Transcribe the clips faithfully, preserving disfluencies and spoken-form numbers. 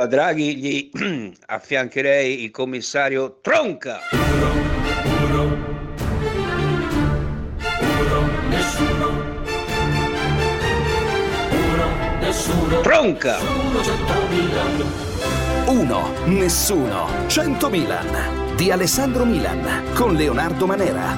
A Draghi gli affiancherei il commissario Tronca. Uno, uno, uno, nessuno. Uno, nessuno. Tronca. Uno, nessuno. cento Milan di Alessandro Milan con Leonardo Manera.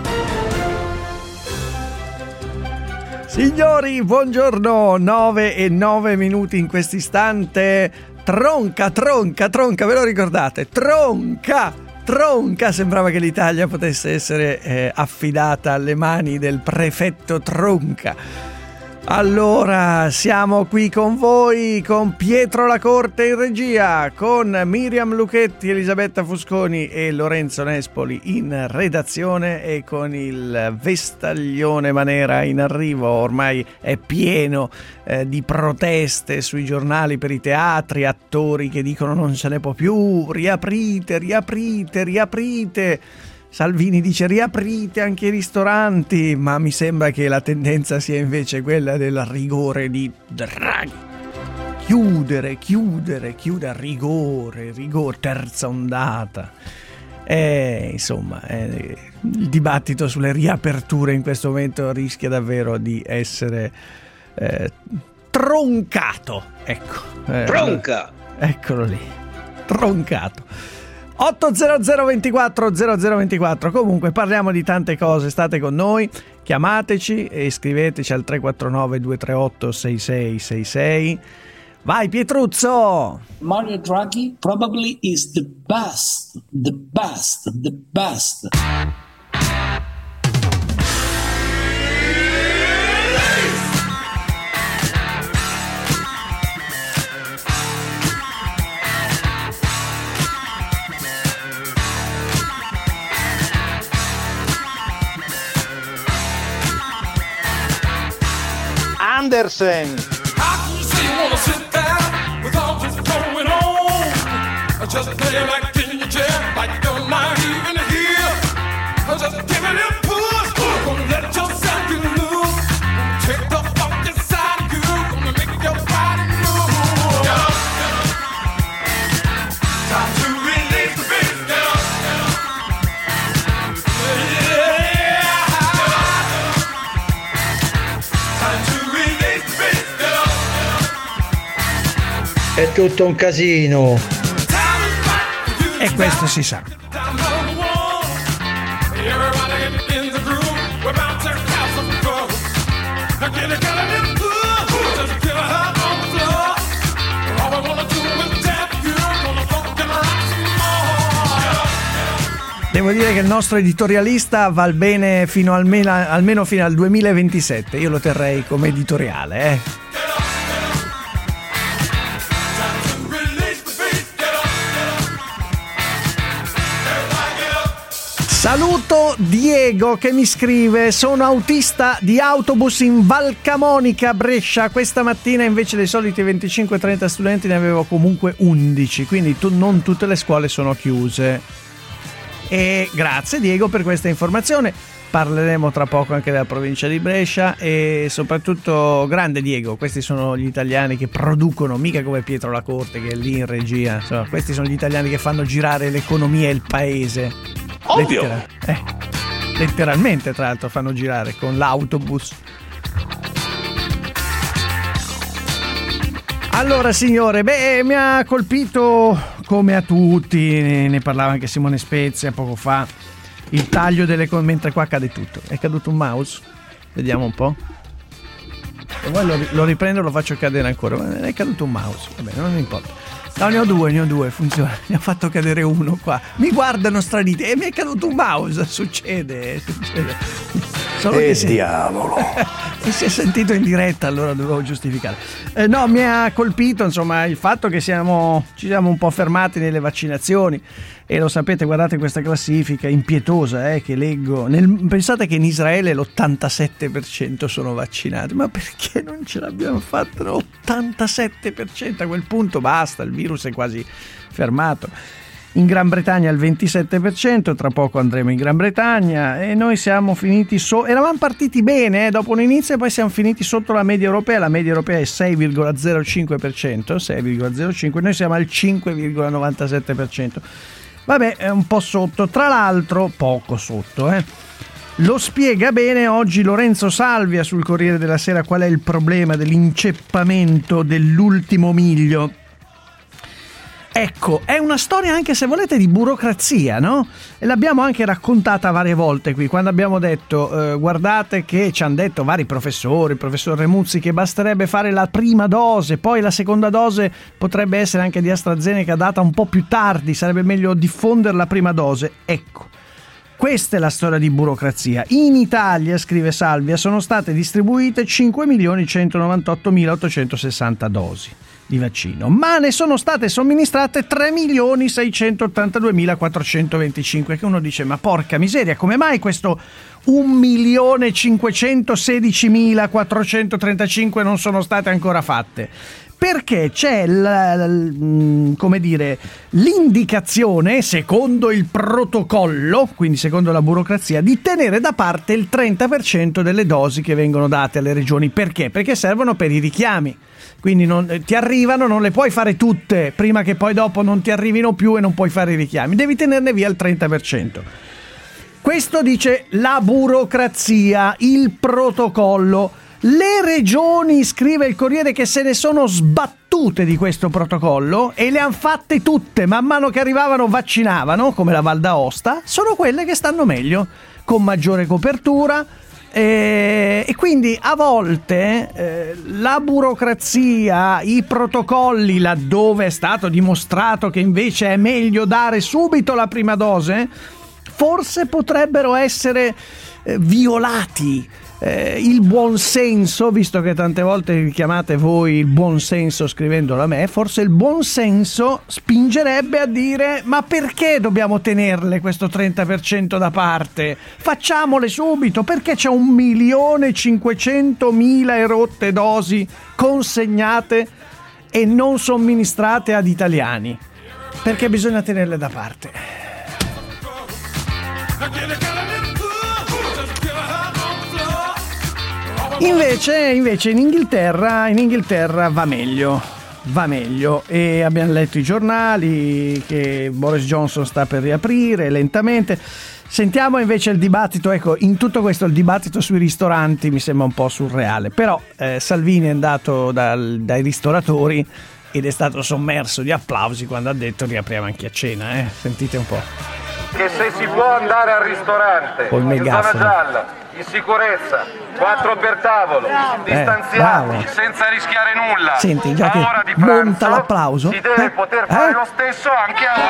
Signori, buongiorno. nove e nove minuti in quest'istante. Tronca, tronca, tronca, ve lo ricordate? Tronca, tronca, sembrava che l'Italia potesse essere eh, affidata alle mani del prefetto Tronca. Allora, siamo qui con voi, con Pietro Lacorte in regia, con Miriam Lucchetti, Elisabetta Fusconi e Lorenzo Nespoli in redazione e con il vestaglione Manera in arrivo. Ormai è pieno eh, di proteste sui giornali per i teatri, attori che dicono non se ne può più, riaprite, riaprite, riaprite. Salvini dice riaprite anche i ristoranti, ma mi sembra che la tendenza sia invece quella del rigore di Draghi. Chiudere, chiudere, chiudere, rigore, rigore, terza ondata. E insomma, eh, il dibattito sulle riaperture in questo momento rischia davvero di essere eh, troncato. Ecco. Eh, Tronca! Eccolo lì, troncato. otto zero zero ventiquattro zero zero ventiquattro. Comunque parliamo di tante cose, state con noi, chiamateci e scriveteci al tre quattro nove due tre otto sei sei sei sei. Vai Pietruzzo! Mario Draghi probably is the best, the best, the best. Andersen. È tutto un casino. E questo si sa. Devo dire che il nostro editorialista va bene fino almeno, almeno fino al duemilaventisette. Io lo terrei come editoriale, eh. Saluto Diego che mi scrive: sono autista di autobus in Val Camonica, Brescia. Questa mattina invece dei soliti venticinque trenta studenti ne avevo comunque undici, quindi tu, non tutte le scuole sono chiuse. E grazie Diego per questa informazione. Parleremo tra poco anche della provincia di Brescia e soprattutto grande Diego, questi sono gli italiani che producono, mica come Pietro Lacorte che è lì in regia. Insomma, questi sono gli italiani che fanno girare l'economia e il paese. Ovvio. Lettera- eh, letteralmente tra l'altro fanno girare con l'autobus. Allora signore, beh, mi ha colpito come a tutti, ne, ne parlava anche Simone Spezia poco fa, il taglio delle com- mentre qua cade tutto. È caduto un mouse? Vediamo un po'. E poi lo, lo riprendo e lo faccio cadere ancora. Ma è caduto un mouse, vabbè, non importa. No, ne ho due, ne ho due, funziona. Ne ho fatto cadere uno qua. Mi guardano straniti e mi è caduto un mouse. Succede, succede. Solo E che si... diavolo. mi si è sentito in diretta, allora dovevo giustificare. Eh, no, mi ha colpito insomma il fatto che siamo ci siamo un po' fermati nelle vaccinazioni. E lo sapete, guardate questa classifica impietosa eh, che leggo. Nel, pensate che in Israele l'ottantasette per cento sono vaccinati. Ma perché non ce l'abbiamo fatta? l'ottantasette per cento, a quel punto basta, il virus è quasi fermato. in Gran Bretagna il ventisette per cento, tra poco andremo in Gran Bretagna e noi siamo finiti so- eravamo partiti bene eh, dopo un inizio e poi siamo finiti sotto la media europea. La media europea è sei virgola zero cinque per cento, sei virgola zero cinque, noi siamo al cinque virgola novantasette per cento. Vabbè, è un po' sotto, tra l'altro poco sotto, eh. Lo spiega bene oggi Lorenzo Salvia sul Corriere della Sera qual è il problema dell'inceppamento dell'ultimo miglio. Ecco, è una storia anche, se volete, di burocrazia, no? E l'abbiamo anche raccontata varie volte qui, quando abbiamo detto, eh, guardate che ci hanno detto vari professori, il professor Remuzzi, che basterebbe fare la prima dose, poi la seconda dose potrebbe essere anche di AstraZeneca data un po' più tardi, sarebbe meglio diffondere la prima dose. Ecco, questa è la storia di burocrazia. In Italia, scrive Salvia, sono state distribuite cinque milioni centonovantottomilaottocentosessanta dosi di vaccino, ma ne sono state somministrate tre milioni seicentottantaduemilaquattrocentoventicinque, che uno dice, ma porca miseria, come mai questo un milione cinquecentosedicimilaquattrocentotrentacinque non sono state ancora fatte? Perché c'è la, la, come dire, l'indicazione, secondo il protocollo, quindi secondo la burocrazia, di tenere da parte il trenta per cento delle dosi che vengono date alle regioni. Perché? Perché servono per i richiami. Quindi non, ti arrivano, non le puoi fare tutte prima che poi dopo non ti arrivino più e non puoi fare i richiami. Devi tenerne via il trenta per cento. Questo dice la burocrazia, il protocollo. Le regioni, scrive il Corriere, che se ne sono sbattute di questo protocollo e le han fatte tutte, man mano che arrivavano vaccinavano, come la Val d'Aosta, sono quelle che stanno meglio, con maggiore copertura. E, e quindi a volte eh, la burocrazia, i protocolli, laddove è stato dimostrato che invece è meglio dare subito la prima dose, forse potrebbero essere eh, violati. Eh, il buon senso, visto che tante volte richiamate voi il buon senso scrivendolo a me, forse il buon senso spingerebbe a dire: ma perché dobbiamo tenerle questo trenta per cento da parte? Facciamole subito, perché c'è un milione cinquecentomila erotte dosi consegnate e non somministrate ad italiani? Perché bisogna tenerle da parte. Invece, invece in Inghilterra, in Inghilterra va meglio, va meglio e abbiamo letto i giornali che Boris Johnson sta per riaprire lentamente. Sentiamo invece il dibattito, ecco, in tutto questo il dibattito sui ristoranti mi sembra un po' surreale, però eh, Salvini è andato dal, dai ristoratori ed è stato sommerso di applausi quando ha detto riapriamo anche a cena, eh? Sentite un po'. Che se si può andare al ristorante in zona gialla, in sicurezza, quattro per tavolo, distanziati, eh, senza rischiare nulla, senti, già a che ora di monta pranzo l'applauso, si deve eh? poter fare eh? lo stesso anche a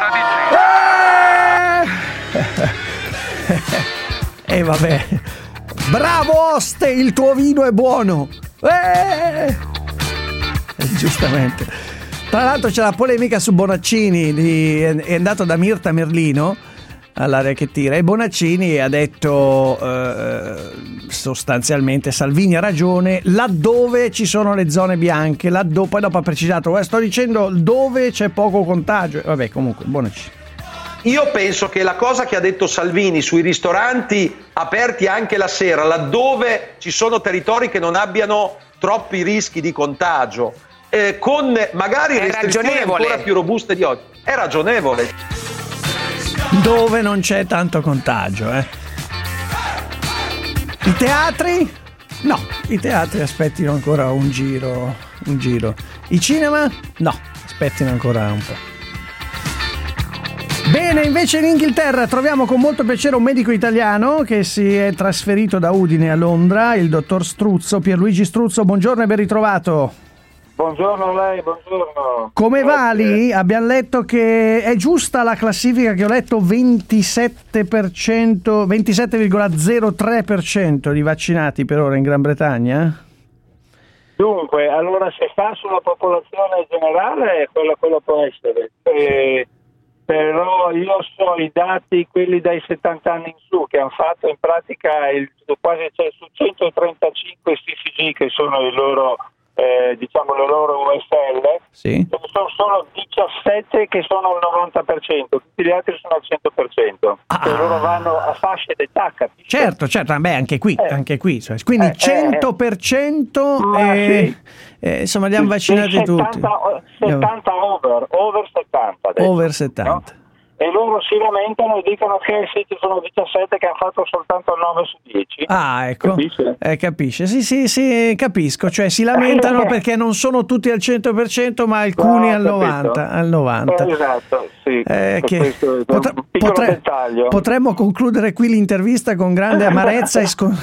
ora di cena. E eh, vabbè, bravo Oste, il tuo vino è buono. Eh! Giustamente. Tra l'altro c'è la polemica su Bonaccini, di, è andato da Mirta Merlino all'area che tira e Bonaccini ha detto eh, sostanzialmente Salvini ha ragione laddove ci sono le zone bianche, laddove, poi dopo ha precisato, eh, sto dicendo dove c'è poco contagio, vabbè, comunque Bonaccini. Io penso che la cosa che ha detto Salvini sui ristoranti aperti anche la sera, laddove ci sono territori che non abbiano troppi rischi di contagio, eh, con magari restrizioni ancora più robuste di oggi, è ragionevole. Dove non c'è tanto contagio, eh. I teatri? No, i teatri aspettino ancora un giro, un giro. I cinema? No, aspettino ancora un po'. Bene, invece in Inghilterra troviamo con molto piacere un medico italiano che si è trasferito da Udine a Londra, il dottor Struzzo, Pierluigi Struzzo. Buongiorno e ben ritrovato. Buongiorno a lei, buongiorno. Come Grazie. va lì? Abbiamo letto che è giusta la classifica che ho letto, ventisette per cento, ventisette virgola zero tre per cento di vaccinati per ora in Gran Bretagna? Dunque, allora se fa sulla popolazione generale, quello, quello può essere. Eh, però io so i dati, quelli dai settanta anni in su, che hanno fatto in pratica il, quasi cioè, su centotrentacinque C C G che sono i loro eh, diciamo le loro U S L, sì. sono solo diciassette che sono al novanta per cento, tutti gli altri sono al cento per cento, ah. Cioè loro vanno a fasce d'età, capisci? Certo, certo, beh, anche qui, eh. anche qui, cioè, quindi eh, cento per cento eh, sì. eh, insomma li hanno vaccinati settanta, tutti. settanta over, over settanta adesso, over settanta. No? E loro si lamentano e dicono che sì, ci sono diciassette che hanno fatto soltanto nove su dieci. Ah, ecco. Capisce? Eh, capisce. Sì, sì, sì, capisco. Cioè si lamentano perché non sono tutti al cento per cento, ma alcuni no, al novanta. Al novanta. Eh, esatto, sì. Eh, che questo è potre- un piccolo potre- dettaglio. Potremmo concludere qui l'intervista con grande amarezza e scon-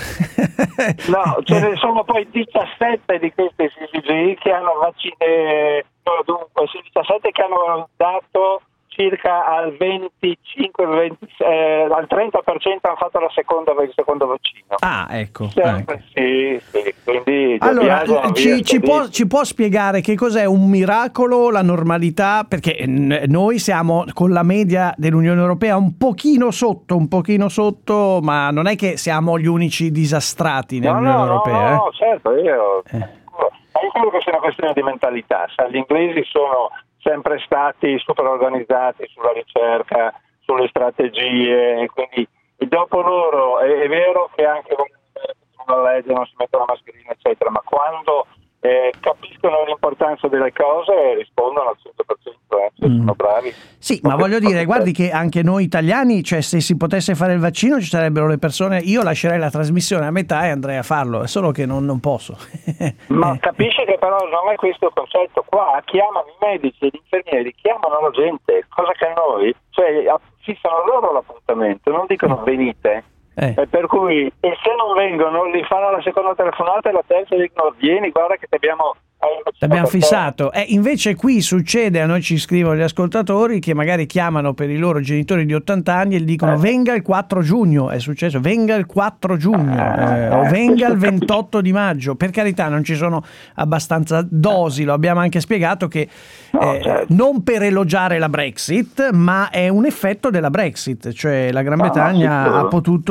No, ce ne sono poi diciassette di questi C C G che hanno vaccinato, no, dunque, diciassette che hanno dato circa al venticinque venti, eh, al trenta per cento hanno fatto la seconda il secondo vaccino. Ah, ecco. Sempre, ecco. Sì, sì, quindi allora ci, ci, può, ci può spiegare che cos'è un miracolo, la normalità? Perché n- noi siamo con la media dell'Unione Europea un pochino sotto, un pochino sotto, ma non è che siamo gli unici disastrati nell'Unione no, no, Europea. No, no, eh? certo, io eh. ma io credo che sia una questione di mentalità. Sai, gli inglesi sono sempre stati super organizzati sulla ricerca, sulle strategie, e quindi dopo loro è, è vero che anche la legge non si mettono la mascherina eccetera, ma quando eh, capiscono l'importanza delle cose rispondono al cento per cento, eh, cioè, mm. sono bravi. Sì, ma voglio dire, guardi che anche noi italiani, cioè se si potesse fare il vaccino ci sarebbero le persone, io lascerei la trasmissione a metà e andrei a farlo, è solo che non, non posso. Ma capisce che però non è questo il concetto, qua chiamano i medici e gli infermieri, chiamano la gente, cosa che a noi, cioè fissano loro l'appuntamento, non dicono venite. Eh. Eh, per cui e se non vengono li fanno la seconda telefonata e la terza dicono vieni, guarda che ti abbiamo L'abbiamo fissato. Eh, invece qui succede, a noi ci scrivono gli ascoltatori che magari chiamano per i loro genitori di ottanta anni e gli dicono eh. venga il quattro giugno, è successo, venga il quattro giugno eh, o venga il ventotto di maggio. Per carità, non ci sono abbastanza dosi, lo abbiamo anche spiegato che eh, certo. non per elogiare la Brexit, ma è un effetto della Brexit, cioè la Gran Bretagna ah, ha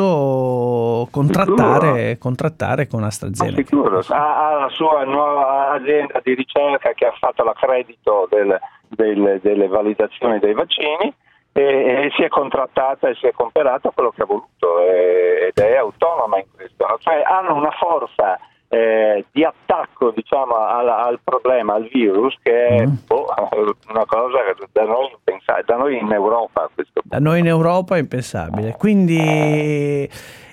potuto contrattare, contrattare con AstraZeneca. Ha, ha la sua nuova azienda di ricerca che ha fatto l'accredito del, del, delle validazioni dei vaccini e, e si è contrattata e si è comperata quello che ha voluto e, ed è autonoma in questo, no? Cioè hanno una forza eh, di attacco, diciamo, al, al problema, al virus, che è mm. boh, una cosa da noi impensabile, da noi in Europa questo da noi in Europa è impensabile, quindi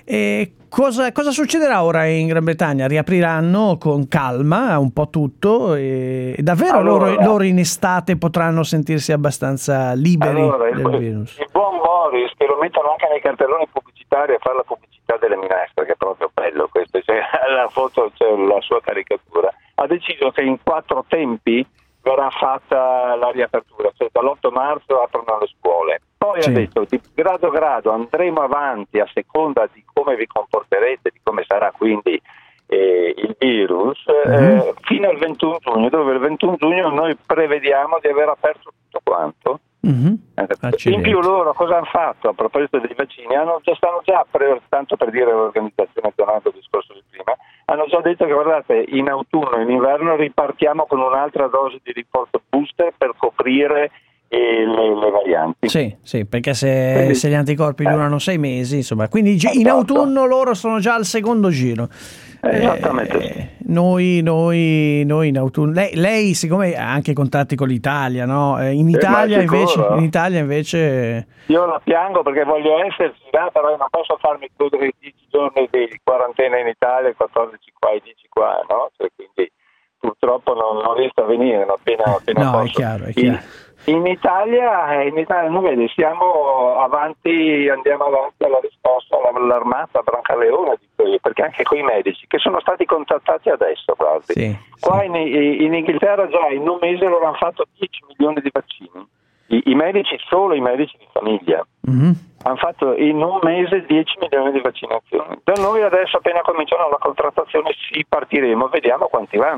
E cosa, cosa succederà ora in Gran Bretagna? Riapriranno con calma un po' tutto e davvero allora, loro, loro in estate potranno sentirsi abbastanza liberi allora, del il, virus. Il buon Boris, che lo mettono anche nei cartelloni pubblicitari a fare la pubblicità delle minestre, che è proprio bello questo, c'è la foto, c'è la sua caricatura, ha deciso che in quattro tempi verrà fatta la riapertura, cioè dall'otto marzo aprono le scuole. Poi sì. ha detto di grado a grado andremo avanti a seconda di come vi comporterete, di come sarà quindi eh, il virus, mm-hmm. eh, fino al ventuno giugno, dove il ventuno giugno noi prevediamo di aver aperto tutto quanto. Mm-hmm. Eh, in più loro cosa hanno fatto a proposito dei vaccini? Hanno già, stanno già, pre, tanto per dire l'organizzazione, tornando al discorso di prima, hanno già detto che guardate, in autunno e in inverno ripartiamo con un'altra dose di rinforzo booster per coprire e le, le varianti. Sì, sì, perché se, quindi, se gli anticorpi eh. durano sei mesi, insomma, quindi esatto. in autunno loro sono già al secondo giro. Esattamente. Eh, noi, noi, noi in autunno. Lei, lei, siccome ha anche contatti con l'Italia, no? In Italia, eh, invece, in Italia invece. Io la piango perché voglio esserci là, però non posso farmi chiudere i dieci giorni di quarantena in Italia, quattordici qua e dieci qua, no? Cioè, quindi purtroppo non, non riesco a venire, no? appena, appena no, posso. è chiaro, è chiaro. In, In Italia, in Italia non vedi, siamo avanti, andiamo avanti alla risposta all'armata Brancaleone, perché anche quei medici che sono stati contattati adesso, guardi, sì, qua sì. In, in Inghilterra già in un mese loro hanno fatto dieci milioni di vaccini, I, i medici, solo i medici di famiglia, mm-hmm. hanno fatto in un mese dieci milioni di vaccinazioni. Da noi adesso appena cominciano la contrattazione sì, partiremo, vediamo quanti vanno.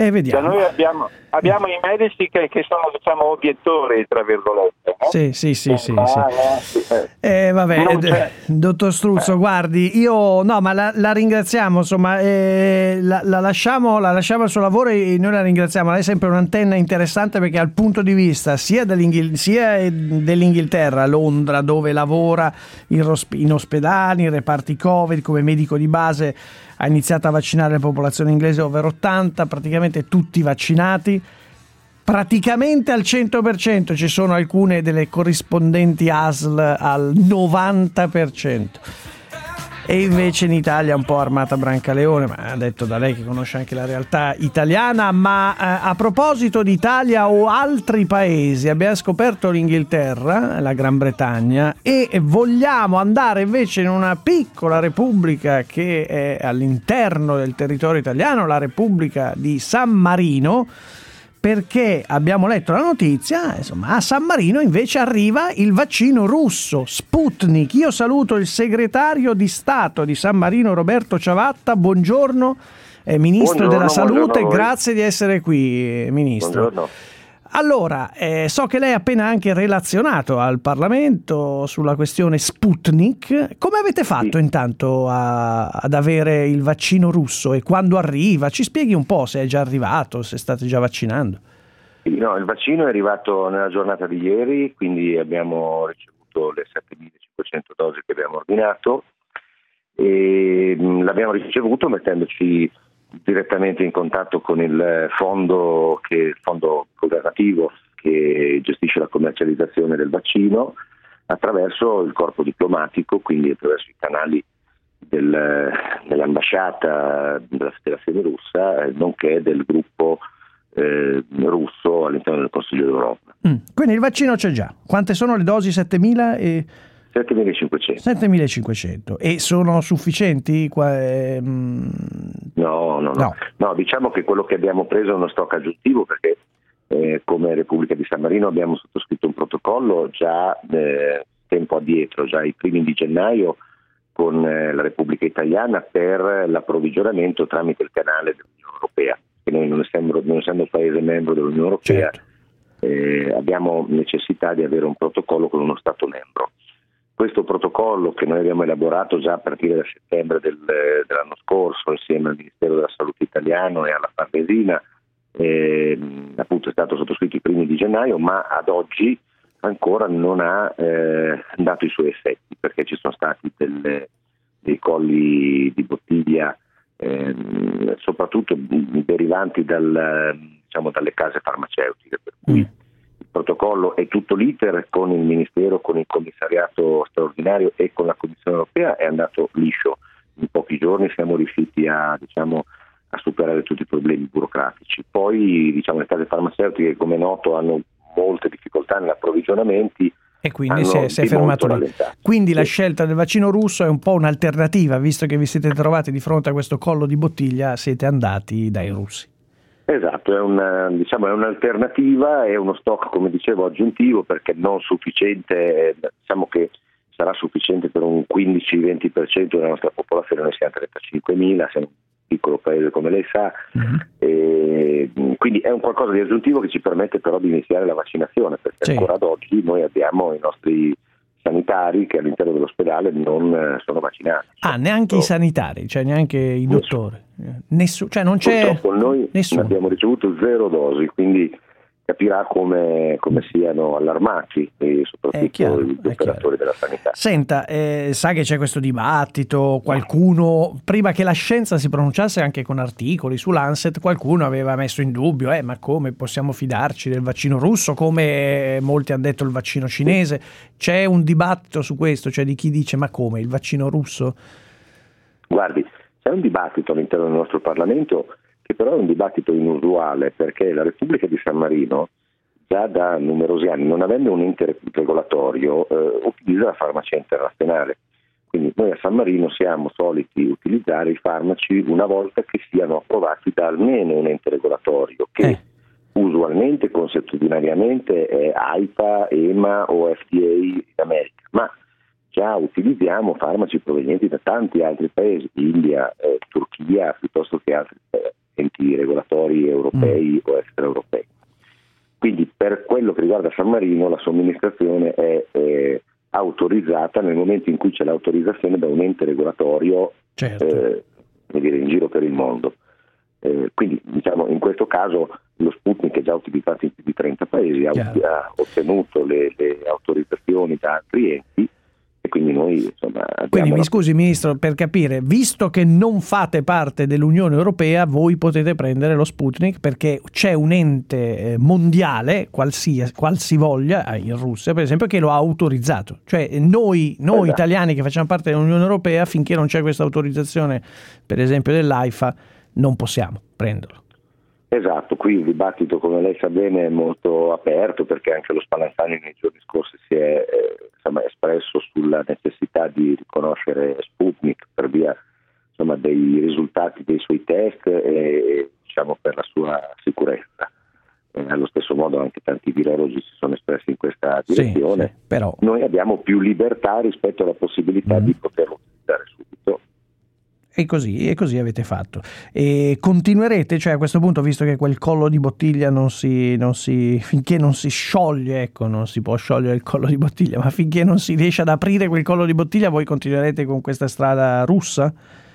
E vediamo. Da noi abbiamo, abbiamo i medici che, che sono, diciamo, obiettori, tra virgolette. No? Sì, sì, sì, sì. Ah, sì. eh, Eh, vabbè, d- dottor Struzzo, eh. guardi, io no, ma la, la ringraziamo, insomma, eh, la, la, lasciamo, la lasciamo al suo lavoro e noi la ringraziamo. Lei è sempre un'antenna interessante perché ha il punto di vista sia, dell'Inghil- sia dell'Inghilterra, Londra, dove lavora in, rosp- in ospedali, in reparti Covid, come medico di base. Ha iniziato a vaccinare la popolazione inglese over ottanta, praticamente tutti vaccinati, praticamente al cento per cento, ci sono alcune delle corrispondenti A S L al novanta per cento. E invece in Italia un po' armata Brancaleone, ma ha detto da lei che conosce anche la realtà italiana. Ma eh, a proposito di Italia o altri paesi, abbiamo scoperto l'Inghilterra, la Gran Bretagna, e vogliamo andare invece in una piccola repubblica che è all'interno del territorio italiano, la Repubblica di San Marino, perché abbiamo letto la notizia, insomma, a San Marino invece arriva il vaccino russo, Sputnik. Io saluto il segretario di Stato di San Marino, Roberto Ciavatta. Buongiorno, eh, Ministro buongiorno, della Salute, grazie di essere qui, Ministro. Buongiorno. Allora, eh, so che lei ha appena anche relazionato al Parlamento sulla questione Sputnik. Come avete fatto sì. intanto a, ad avere il vaccino russo e quando arriva? Ci spieghi un po' se è già arrivato, se state già vaccinando. Sì, no, il vaccino è arrivato nella giornata di ieri, quindi abbiamo ricevuto le settemilacinquecento dosi che abbiamo ordinato e mh, l'abbiamo ricevuto mettendoci direttamente in contatto con il fondo, che, il fondo governativo che gestisce la commercializzazione del vaccino attraverso il corpo diplomatico, quindi attraverso i canali del, dell'ambasciata della Federazione Russa, nonché del gruppo eh, russo all'interno del Consiglio d'Europa. Mm. Quindi il vaccino c'è già. Quante sono le dosi? settemila e... settemilacinquecento. settemilacinquecento. E sono sufficienti? Qua, ehm... no, no, no, no. No, diciamo che quello che abbiamo preso è uno stock aggiuntivo perché eh, come Repubblica di San Marino abbiamo sottoscritto un protocollo già eh, tempo addietro, già i primi di gennaio con eh, la Repubblica Italiana per l'approvvigionamento tramite il canale dell'Unione Europea, che noi non essendo, non essendo paese membro dell'Unione Europea certo. eh, abbiamo necessità di avere un protocollo con uno Stato membro. Questo protocollo che noi abbiamo elaborato già a partire da settembre del, dell'anno scorso insieme al Ministero della Salute italiano e alla Farnesina eh, appunto è stato sottoscritto i primi di gennaio, ma ad oggi ancora non ha eh, dato i suoi effetti perché ci sono stati delle, dei colli di bottiglia eh, soprattutto derivanti dal, diciamo, dalle case farmaceutiche, per cui mm. il protocollo e tutto l'iter con il Ministero, con il commissariato straordinario e con la Commissione Europea è andato liscio. In pochi giorni siamo riusciti a, diciamo, a superare tutti i problemi burocratici. Poi diciamo, le case farmaceutiche, come è noto, hanno molte difficoltà nell'approvvigionamenti e quindi si è, si è fermato lì. Quindi sì. La scelta del vaccino russo è un po' un'alternativa, visto che vi siete trovati di fronte a questo collo di bottiglia, siete andati dai russi. Esatto, è, una, diciamo, è un'alternativa, è uno stock, come dicevo, aggiuntivo perché non sufficiente, diciamo che sarà sufficiente per un quindici venti per cento della nostra popolazione, noi siamo trentacinquemila, siamo un piccolo paese come lei sa, uh-huh. e quindi è un qualcosa di aggiuntivo che ci permette però di iniziare la vaccinazione perché sì. ancora ad oggi noi abbiamo i nostri sanitari che all'interno dell'ospedale non sono vaccinati. Ah, neanche i sanitari, cioè neanche i dottori? Nessuno, cioè non c'è Purtroppo noi nessuno. Abbiamo ricevuto zero dosi, quindi capirà come, come siano allarmati e soprattutto chiaro, gli operatori della sanità. Senta, eh, sa che c'è questo dibattito, qualcuno, prima che la scienza si pronunciasse anche con articoli su Lancet, qualcuno aveva messo in dubbio, eh, ma come possiamo fidarci del vaccino russo, come molti hanno detto il vaccino cinese. C'è un dibattito su questo, cioè di chi dice ma come, il vaccino russo? Guardi, c'è un dibattito all'interno del nostro Parlamento che però è un dibattito inusuale perché la Repubblica di San Marino già da numerosi anni, non avendo un ente regolatorio, eh, utilizza la farmacia internazionale. Quindi noi a San Marino siamo soliti utilizzare i farmaci una volta che siano approvati da almeno un ente regolatorio che eh. usualmente, consuetudinariamente è AIFA, EMA o F D A in America, ma già utilizziamo farmaci provenienti da tanti altri paesi, India, eh, Turchia, piuttosto che altri, eh, enti regolatori europei mm. o extraeuropei. Quindi per quello che riguarda San Marino la somministrazione è eh, autorizzata nel momento in cui c'è l'autorizzazione da un ente regolatorio certo. eh, dire, in giro per il mondo. Eh, quindi diciamo in questo caso lo Sputnik è già utilizzato in più di trenta paesi, ha, ha ottenuto le, le autorizzazioni da altri enti e quindi noi insomma quindi mi la... scusi Ministro, per capire, visto che non fate parte dell'Unione Europea, voi potete prendere lo Sputnik perché c'è un ente mondiale qualsiasi, qualsivoglia in Russia per esempio che lo ha autorizzato, cioè noi, noi esatto. italiani che facciamo parte dell'Unione Europea, finché non c'è questa autorizzazione per esempio dell'AIFA non possiamo prenderlo. Esatto, qui il dibattito, come lei sa bene, è molto aperto perché anche lo Spallanzani nei giorni scorsi si è eh, insomma, espresso sulla necessità di riconoscere Sputnik per via insomma, dei risultati dei suoi test e diciamo, per la sua sicurezza. Eh, allo stesso modo anche tanti virologi si sono espressi in questa direzione. Sì, sì, però... Noi abbiamo più libertà rispetto alla possibilità mm. di poterlo utilizzare subito. E così, e così avete fatto. E continuerete, cioè a questo punto, visto che quel collo di bottiglia non si, non si finché non si scioglie, ecco, non si può sciogliere il collo di bottiglia, ma finché non si riesce ad aprire quel collo di bottiglia, voi continuerete con questa strada russa?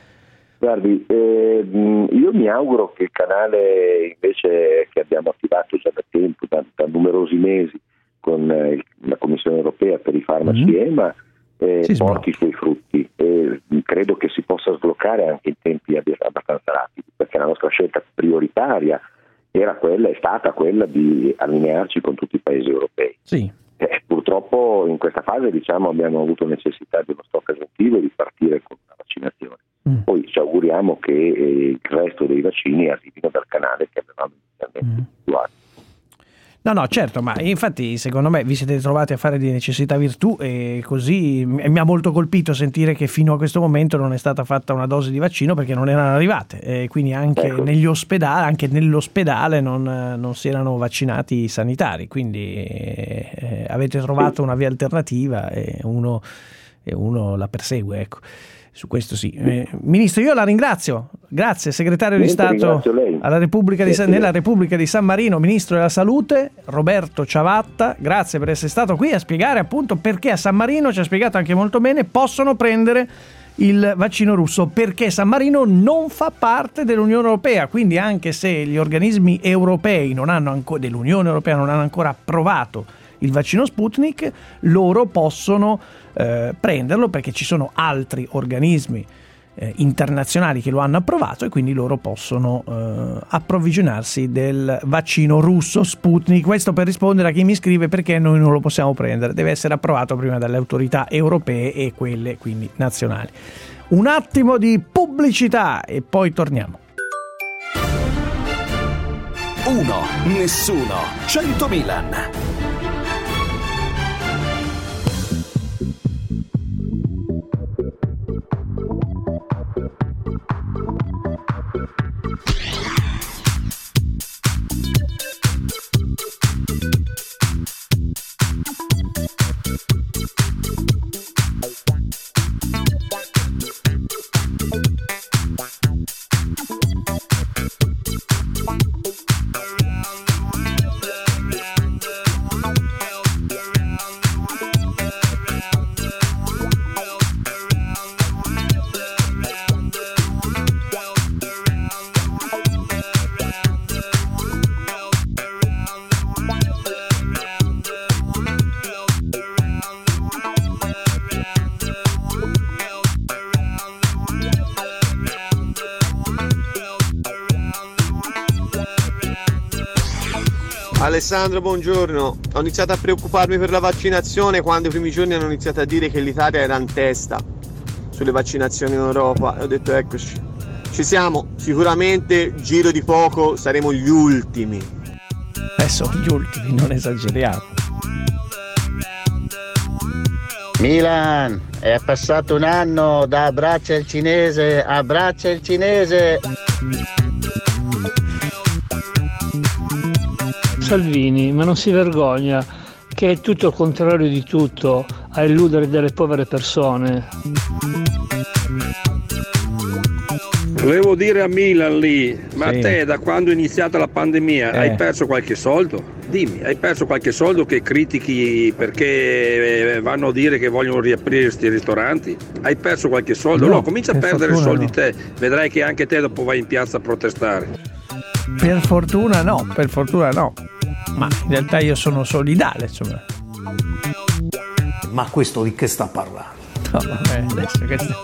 Guardi, eh, io mi auguro che il canale invece che abbiamo attivato già da tempo, da, da numerosi mesi, con eh, la Commissione Europea per i farmaci mm-hmm. EMA, Eh, porti i suoi frutti e credo che si possa sbloccare anche in tempi abbastanza rapidi perché la nostra scelta prioritaria era quella, è stata quella di allinearci con tutti i paesi europei. Sì. Eh, purtroppo in questa fase diciamo abbiamo avuto necessità di uno stock aggiuntivo e di partire con la vaccinazione. Mm. Poi ci auguriamo che eh, il resto dei vaccini arrivino dal canale che avevamo inizialmente individuato. Mm. No, no, certo, ma infatti secondo me vi siete trovati a fare di necessità virtù e così mi ha molto colpito sentire che fino a questo momento non è stata fatta una dose di vaccino perché non erano arrivate e quindi anche ecco. negli ospedali, anche nell'ospedale non, non si erano vaccinati i sanitari, quindi eh, avete trovato una via alternativa e uno, e uno la persegue, ecco. Su questo sì. Eh, Ministro, io la ringrazio. Grazie, segretario di Stato alla Repubblica di San, nella Repubblica di San Marino, Ministro della Salute, Roberto Ciavatta. Grazie per essere stato qui a spiegare appunto perché a San Marino, ci ha spiegato anche molto bene, possono prendere il vaccino russo, perché San Marino non fa parte dell'Unione Europea, quindi anche se gli organismi europei non hanno ancora, dell'Unione Europea non hanno ancora approvato il vaccino Sputnik, loro possono eh, prenderlo perché ci sono altri organismi eh, internazionali che lo hanno approvato e quindi loro possono eh, approvvigionarsi del vaccino russo Sputnik. Questo per rispondere a chi mi scrive perché noi non lo possiamo prendere, deve essere approvato prima dalle autorità europee e quelle quindi nazionali. Un attimo di pubblicità e poi torniamo. Uno, nessuno, cento Milan. Alessandro, buongiorno. Ho iniziato a preoccuparmi per la vaccinazione quando i primi giorni hanno iniziato a dire che l'Italia era in testa sulle vaccinazioni in Europa e ho detto eccoci, ci siamo, sicuramente giro di poco saremo gli ultimi. Adesso gli ultimi, non esageriamo. Milan, è passato un anno da abbraccia il cinese, abbraccia il cinese. Salvini, ma non si vergogna che è tutto il contrario di tutto, a illudere delle povere persone. Volevo dire a Milan lì, ma Sì. te da quando è iniziata la pandemia Eh. hai perso qualche soldo? Dimmi, hai perso qualche soldo che critichi perché eh, vanno a dire che vogliono riaprire questi ristoranti? Hai perso qualche soldo? No, No, comincia a per perdere fortuna soldi no. te, vedrai che anche te dopo vai in piazza a protestare. Per fortuna no, per fortuna no. Ma in realtà io sono solidale, insomma. Ma questo di che sta parlando? No, vabbè, adesso questo-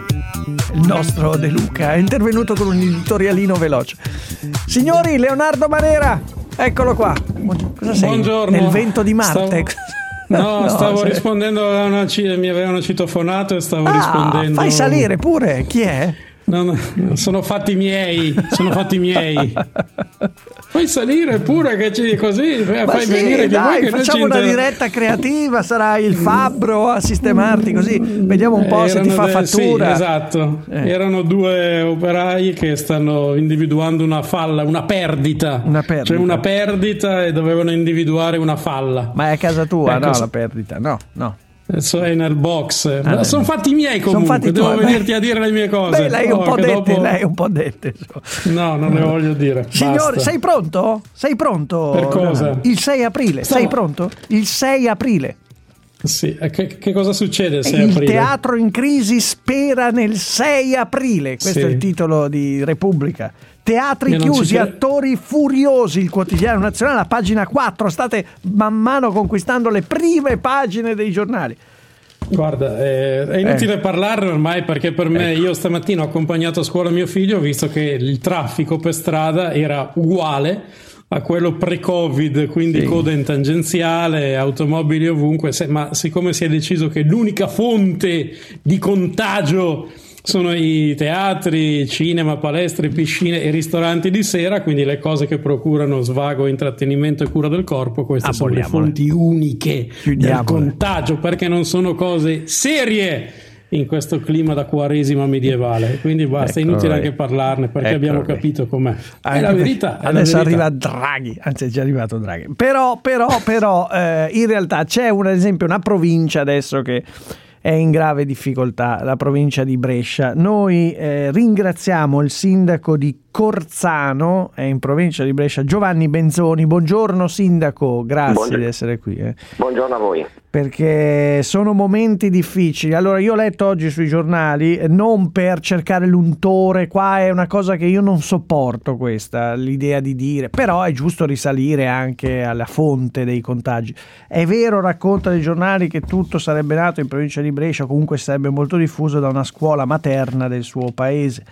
il nostro De Luca è intervenuto con un editorialino veloce. Signori, Leonardo Manera, eccolo qua. Cosa sei? Buongiorno. Nel vento di Marte? Stavo- No, No, stavo sei- rispondendo a una ci- mi avevano citofonato e stavo Ah, rispondendo. fai salire pure. Chi è? No, no, sono fatti miei, sono fatti miei. Fai salire pure che ci così fai Ma sì, venire di voi dai, che noi facciamo ci una inter- diretta creativa, sarà il fabbro a sistemarti così, vediamo un po' se ti Erano fa de- fattura. Sì, esatto. Eh. Erano due operai che stanno individuando una falla, una perdita. Una perdita. Cioè una perdita e dovevano individuare una falla. Ma è a casa tua, Ecco, no, so- la perdita, no, no. Adesso è nel box. Ah, Ma sono fatti miei Son comunque. fatti Devo tuoi, venirti beh. a dire le mie cose. Beh, lei un Oh, po' che dette, dopo- lei un po' dette. No, non le voglio dire. Signore, Basta. sei pronto? Sei pronto? Per cosa? Il sei aprile, Stavo- sei pronto? Il sei aprile. Sì, e che, che cosa succede il sei Il aprile? teatro in crisi spera nel sei aprile. Questo Sì. è il titolo di Repubblica. Teatri Io non ci chiusi, cre- attori furiosi, il quotidiano nazionale, a pagina quattro. State man mano conquistando le prime pagine dei giornali. Guarda, eh, è inutile parlarne ormai perché per me, io stamattina ho accompagnato a scuola mio figlio, ho visto che il traffico per strada era uguale a quello pre-Covid, quindi Sì. coda in tangenziale, automobili ovunque, se- ma siccome si è deciso che l'unica fonte di contagio sono i teatri, cinema, palestre, piscine e ristoranti di sera, quindi le cose che procurano svago, intrattenimento e cura del corpo, queste sono le Aboliamole. fonti uniche del Chiudiamole. contagio, perché non sono cose serie in questo clima da quaresima medievale. Quindi basta, è Eccolo inutile lì. anche parlarne perché Eccolo abbiamo lì. capito com'è. È Anche la perché verità. è la Adesso verità. arriva Draghi, anzi è già arrivato Draghi. Però, però, però, eh, in realtà c'è un ad esempio una provincia adesso che è in grave difficoltà, la provincia di Brescia. Noi eh, ringraziamo il sindaco di Corzano, è in provincia di Brescia, Giovanni Benzoni. Buongiorno sindaco, grazie Buongiorno. di essere qui. eh. Buongiorno a voi. Perché sono momenti difficili. Allora, io ho letto oggi sui giornali, eh, non per cercare l'untore, qua è una cosa che io non sopporto, questa, l'idea di dire, però è giusto risalire anche alla fonte dei contagi. È vero, racconta dei giornali, che tutto sarebbe nato in provincia di Brescia, comunque sarebbe molto diffuso da una scuola materna del suo paese.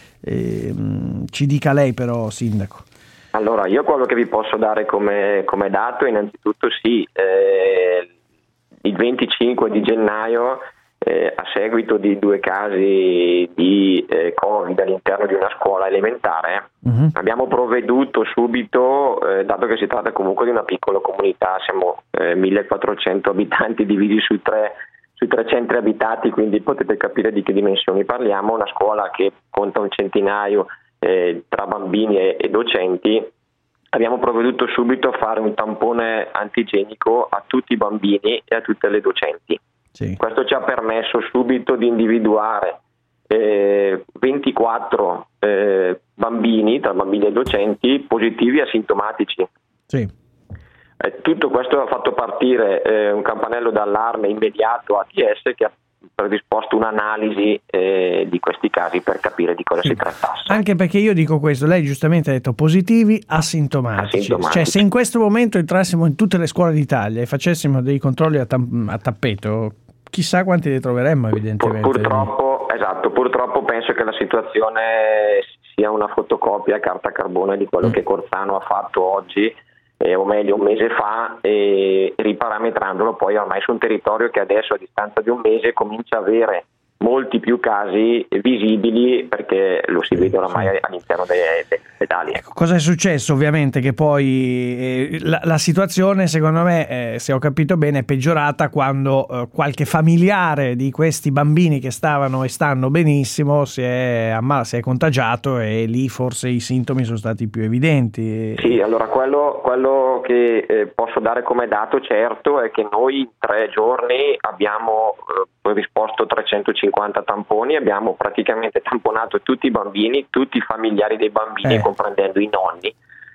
Ehm, ci dica lei però, sindaco. Allora, io quello che vi posso dare come, come dato, innanzitutto sì, eh, il venticinque di gennaio, eh, a seguito di due casi di eh, Covid all'interno di una scuola elementare, Mm-hmm. abbiamo provveduto subito, eh, dato che si tratta comunque di una piccola comunità, siamo eh, millequattrocento abitanti divisi sui tre, sui tre centri abitati, quindi potete capire di che dimensioni parliamo, una scuola che conta un centinaio eh, tra bambini e, e docenti. Abbiamo provveduto subito a fare un tampone antigenico a tutti i bambini e a tutte le docenti. Sì. Questo ci ha permesso subito di individuare eh, ventiquattro eh, bambini, tra bambini e docenti, positivi asintomatici. Sì. Eh, tutto questo ha fatto partire eh, un campanello d'allarme immediato A T S che ha predisposto un'analisi eh, di questi casi per capire di cosa Sì. si trattasse. Anche perché io dico questo, lei giustamente ha detto positivi asintomatici. Asintomatici. Cioè, se in questo momento entrassimo in tutte le scuole d'Italia e facessimo dei controlli a, tam- a tappeto, chissà quanti li troveremmo, evidentemente. Purtroppo, esatto, purtroppo penso che la situazione sia una fotocopia carta carbone di quello Mm. che Corzano ha fatto oggi, eh, o meglio un mese fa, e riparametrandolo poi ormai su un territorio che adesso a distanza di un mese comincia a avere molti più casi visibili, perché lo si vede oramai all'interno dei, dei ospedali. Cosa è successo? Ovviamente che poi eh, la, la situazione, secondo me, eh, se ho capito bene, è peggiorata quando eh, qualche familiare di questi bambini che stavano e stanno benissimo si è, amma- si è contagiato, e lì forse i sintomi sono stati più evidenti. Sì, allora quello, quello che eh, posso dare come dato certo è che noi in tre giorni abbiamo eh, risposto trecentocinquanta trecentocinquanta tamponi, abbiamo praticamente tamponato tutti i bambini, tutti i familiari dei bambini, Eh. comprendendo i nonni,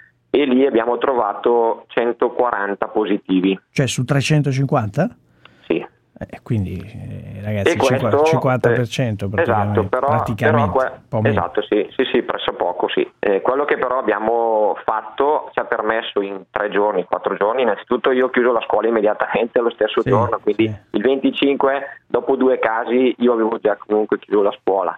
e lì abbiamo trovato centoquaranta positivi. Cioè su trecentocinquanta? Sì. Eh, quindi eh, ragazzi, E questo, cinquanta per cento eh, praticamente. esatto, però, praticamente, però que- un po' meno. esatto, sì, sì, sì, presso poco, sì. Eh, quello che però abbiamo fatto ci ha permesso in tre giorni, quattro giorni, innanzitutto io ho chiuso la scuola immediatamente lo stesso Sì, giorno, quindi sì. il venticinque, dopo due casi, io avevo già comunque chiuso la scuola.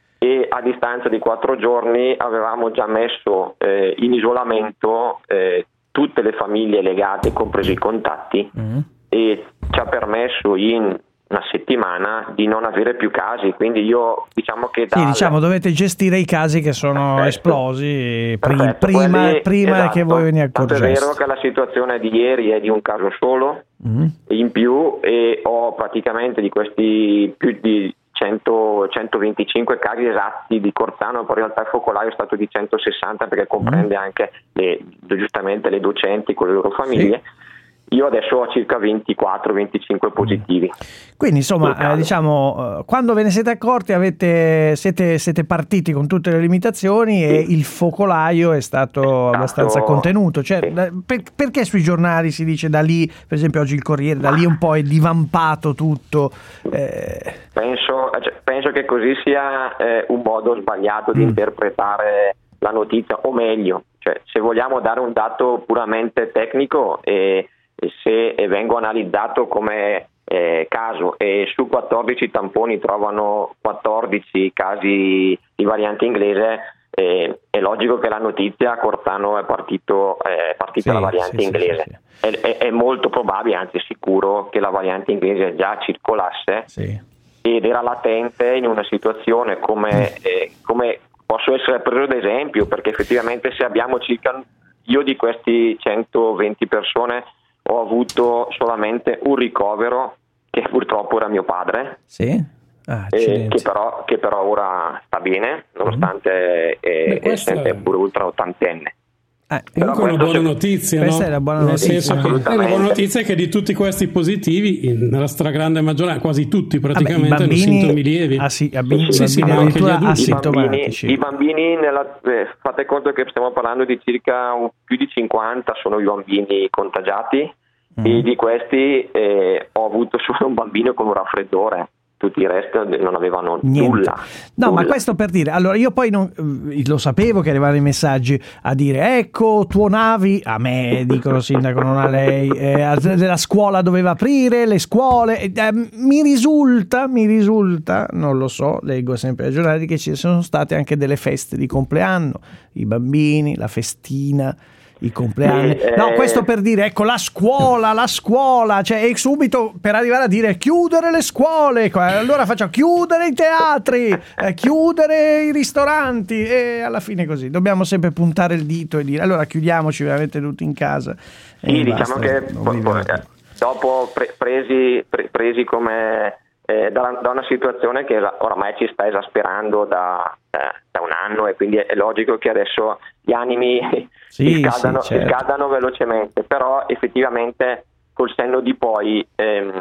E a distanza di quattro giorni avevamo già messo eh, in isolamento eh, tutte le famiglie legate, compresi i contatti, Mm. e ci ha permesso in una settimana di non avere più casi, quindi io diciamo che Sì, dal- diciamo dovete gestire i casi che sono Perfetto. esplosi pri- Perfetto, prima, quelli- prima esatto. che voi ve ne Tanto è vero accorgeste. che la situazione di ieri è di un caso solo, Mm. in più, e ho praticamente di questi più di cento centoventicinque casi esatti di Corzano, poi in realtà il focolaio è stato di centosessanta perché comprende anche le, giustamente le docenti con le loro famiglie. Io adesso ho circa ventiquattro venticinque positivi. Quindi insomma, Sul caso. eh, diciamo, eh, quando ve ne siete accorti avete, siete, siete partiti con tutte le limitazioni e il focolaio è stato abbastanza contenuto. Cioè, da- per- perché sui giornali si dice da lì, per esempio oggi il Corriere, da lì un po' è divampato tutto? Eh, Penso, cioè, penso che così sia eh, un modo sbagliato di Mm. interpretare la notizia, o meglio, cioè, se vogliamo dare un dato puramente tecnico, eh, se vengo analizzato come eh, caso e su quattordici tamponi trovano quattordici casi di variante inglese, eh, è logico che la notizia a Corzano è partito, eh, è partita Sì, la variante sì, sì, inglese. sì, È, è- è molto probabile, anzi sicuro, che la variante inglese già circolasse sì. ed era latente in una situazione come, eh, come posso essere preso ad esempio, perché effettivamente se abbiamo circa, io di questi centoventi persone ho avuto solamente un ricovero, che purtroppo era mio padre, Sì? Ah, eh, accidenti. che, però, che però ora sta bene, nonostante è, Beh, è questa- sempre pure ultra ottantenne. Eh, Comunque è una buona notizia, Questa no? è la buona Nel notizia. senso che è una buona notizia è che di tutti questi positivi, in- nella stragrande maggioranza, quasi tutti praticamente, Vabbè, i hanno bambini- sintomi lievi. ah, sì, abbi- Sì, sì, bambini ma anche gli addirittura adulti. I bambini, asintomatici. i bambini nella, eh, fate conto che stiamo parlando di circa un- più di cinquanta sono i bambini contagiati, Mm. e di questi eh, ho avuto solo un bambino con un raffreddore, tutti i resti non avevano Niente. nulla. No, nulla. ma questo per dire, allora io poi non, eh, lo sapevo che arrivavano i messaggi a dire ecco tuonavi, a me dicono sindaco, non a lei, eh, a- della scuola doveva aprire, le scuole, eh, eh, mi risulta, mi risulta, non lo so, leggo sempre ai giornali che ci sono state anche delle feste di compleanno, i bambini, la festina, i compleanni. Eh, No, eh, questo per dire, ecco, la scuola, la scuola, cioè, e subito per arrivare a dire chiudere le scuole, ecco, allora facciamo chiudere i teatri, eh, chiudere i ristoranti, e alla fine così. Dobbiamo sempre puntare il dito e dire, allora chiudiamoci veramente tutti in casa. Sì, E diciamo basta, che non poi- viviamo poi, più. eh, dopo pre- presi, pre- presi come eh, da, da una situazione che la- oramai ci sta esasperando da, eh, da un anno, e quindi è logico che adesso gli animi Sì, scadano, sì, certo. scadano velocemente, però effettivamente col senno di poi ehm,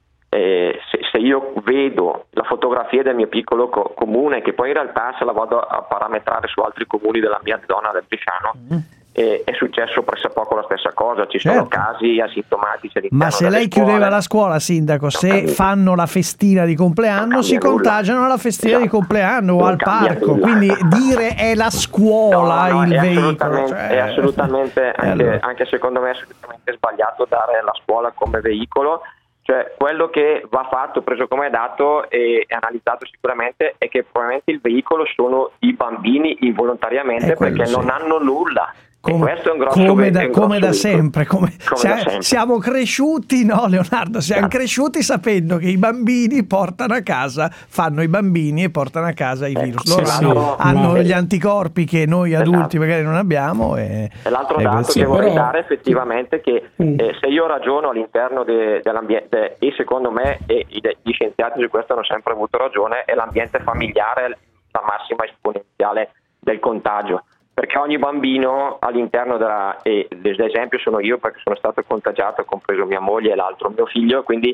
eh, se, se io vedo la fotografia del mio piccolo co- comune, che poi in realtà se la vado a parametrare su altri comuni della mia zona del Bresciano, Mm. eh, è successo pressappoco la stessa cosa, ci sono Certo. casi asintomatici all'interno Ma se delle lei scuole. chiudeva la scuola, sindaco, se cambia. fanno la festina di compleanno, Non si cambia nulla. contagiano alla festina di Esatto. compleanno o Non al cambia parco. nulla. Quindi dire è la scuola No, no, il è veicolo. assolutamente, Cioè, è assolutamente eh, anche, allora. anche secondo me è assolutamente sbagliato dare la scuola come veicolo. Cioè, quello che va fatto, preso come dato e analizzato sicuramente, è che probabilmente il veicolo sono i bambini involontariamente, Eh, quello perché sì. non hanno nulla. E Come, questo è un grosso come ve- da, è un come da grosso veicolo. sempre, come, Come sia- da sempre. siamo cresciuti, no Leonardo, siamo cresciuti sapendo che i bambini portano a casa, fanno i bambini e portano a casa i virus. sì, Loro sì, hanno, sì. hanno No. gli anticorpi che noi adulti Esatto. magari non abbiamo. E, E l'altro e dato questo- che vorrei però- dare effettivamente è che eh, se io ragiono all'interno de- dell'ambiente, e secondo me e i- gli scienziati su questo hanno sempre avuto ragione, è l'ambiente familiare la massima esponenziale del contagio, perché ogni bambino all'interno della, e l'esempio sono io perché sono stato contagiato, compreso mia moglie e l'altro mio figlio, quindi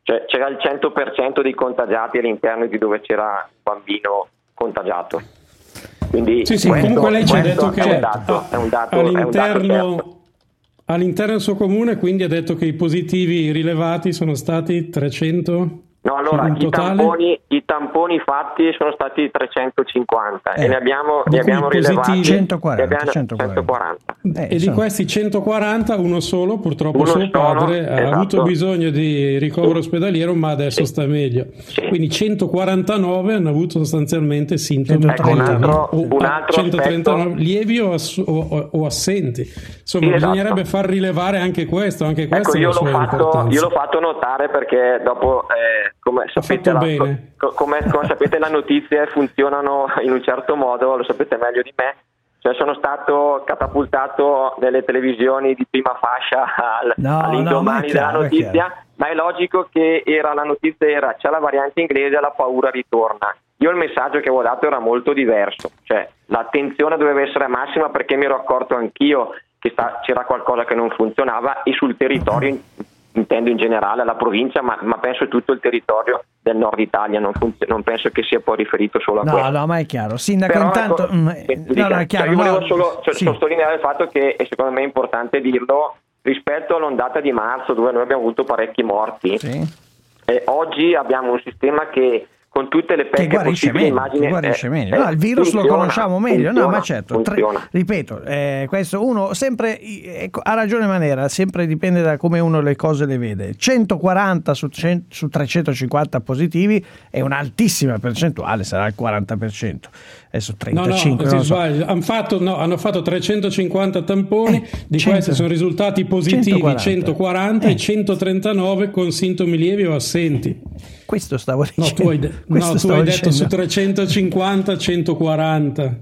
cioè c'era il cento per cento dei contagiati all'interno di dove c'era un bambino contagiato. Quindi sì, sì, questo, comunque lei ci ha detto che è un dato, è un dato, all'interno, è un dato certo. all'interno del suo comune, quindi ha detto che i positivi rilevati sono stati trecento? No, allora i tamponi, i tamponi fatti sono stati trecentocinquanta eh, e ne abbiamo, ne abbiamo rilevati centoquaranta, ne abbiamo centoquaranta. centoquaranta. Eh, e di questi centoquaranta uno solo, purtroppo uno suo solo, padre esatto. ha avuto bisogno di ricovero ospedaliero, ma adesso sì. sta meglio. Sì. Quindi centoquarantanove hanno avuto sostanzialmente sintomi ecco, un altro, o, un altro centotrentanove aspetto. lievi o, ass- o, o assenti. Insomma, sì, bisognerebbe esatto. far rilevare anche questo. Anche questo ecco, io, l'ho fatto, io l'ho fatto notare perché dopo eh, come sapete, la, co- come, come sapete le notizie funzionano in un certo modo, lo sapete meglio di me. Cioè sono stato catapultato nelle televisioni di prima fascia al, no, all'indomani no, della chiaro, notizia, è ma è logico che era la notizia era c'è la variante inglese e la paura ritorna. Io il messaggio che avevo dato era molto diverso, cioè l'attenzione doveva essere massima perché mi ero accorto anch'io che sta, c'era qualcosa che non funzionava e sul territorio intendo in generale la provincia, ma, ma penso tutto il territorio del nord Italia, non, funz- non penso che sia poi riferito solo a no, questo. No, ma è chiaro. Sindaco, Però, intanto... ecco, mm, dica, no, no, è chiaro, cioè, io volevo no, solo cioè, sì. sottolineare il fatto che, e secondo me è importante dirlo, rispetto all'ondata di marzo dove noi abbiamo avuto parecchi morti, sì. eh, oggi abbiamo un sistema che con tutte le pecche possibili immagini guarisce eh, meglio. No, eh, il virus funziona, lo conosciamo meglio, funziona, no, ma certo, tre, ripeto, eh, questo uno sempre eh, ha ragione Manera, sempre dipende da come uno le cose le vede. centoquaranta su, cento, su trecentocinquanta positivi è un'altissima percentuale, sarà il quaranta per cento. Adesso trentacinque no, no, non si so. sbaglia. Hanno fatto, no, hanno fatto trecentocinquanta tamponi, eh, di cento, questi sono risultati positivi centoquaranta, centoquaranta eh. e centotrentanove con sintomi lievi o assenti. Questo stavo dicendo. No, tu hai, de- no, tu hai detto su trecentocinquanta centoquaranta. Hai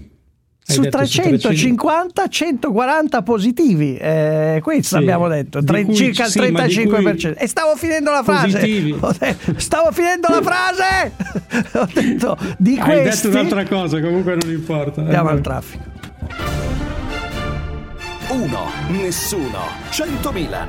su trecentocinquanta centoquaranta positivi, eh, questo sì, abbiamo detto, tre, cui, circa il sì, trentacinque per cento. E stavo finendo la frase. Detto, stavo finendo la frase. Ho detto di hai questi. detto un'altra cosa, comunque non importa. Andiamo eh, al traffico. Uno, nessuno, cento Milan.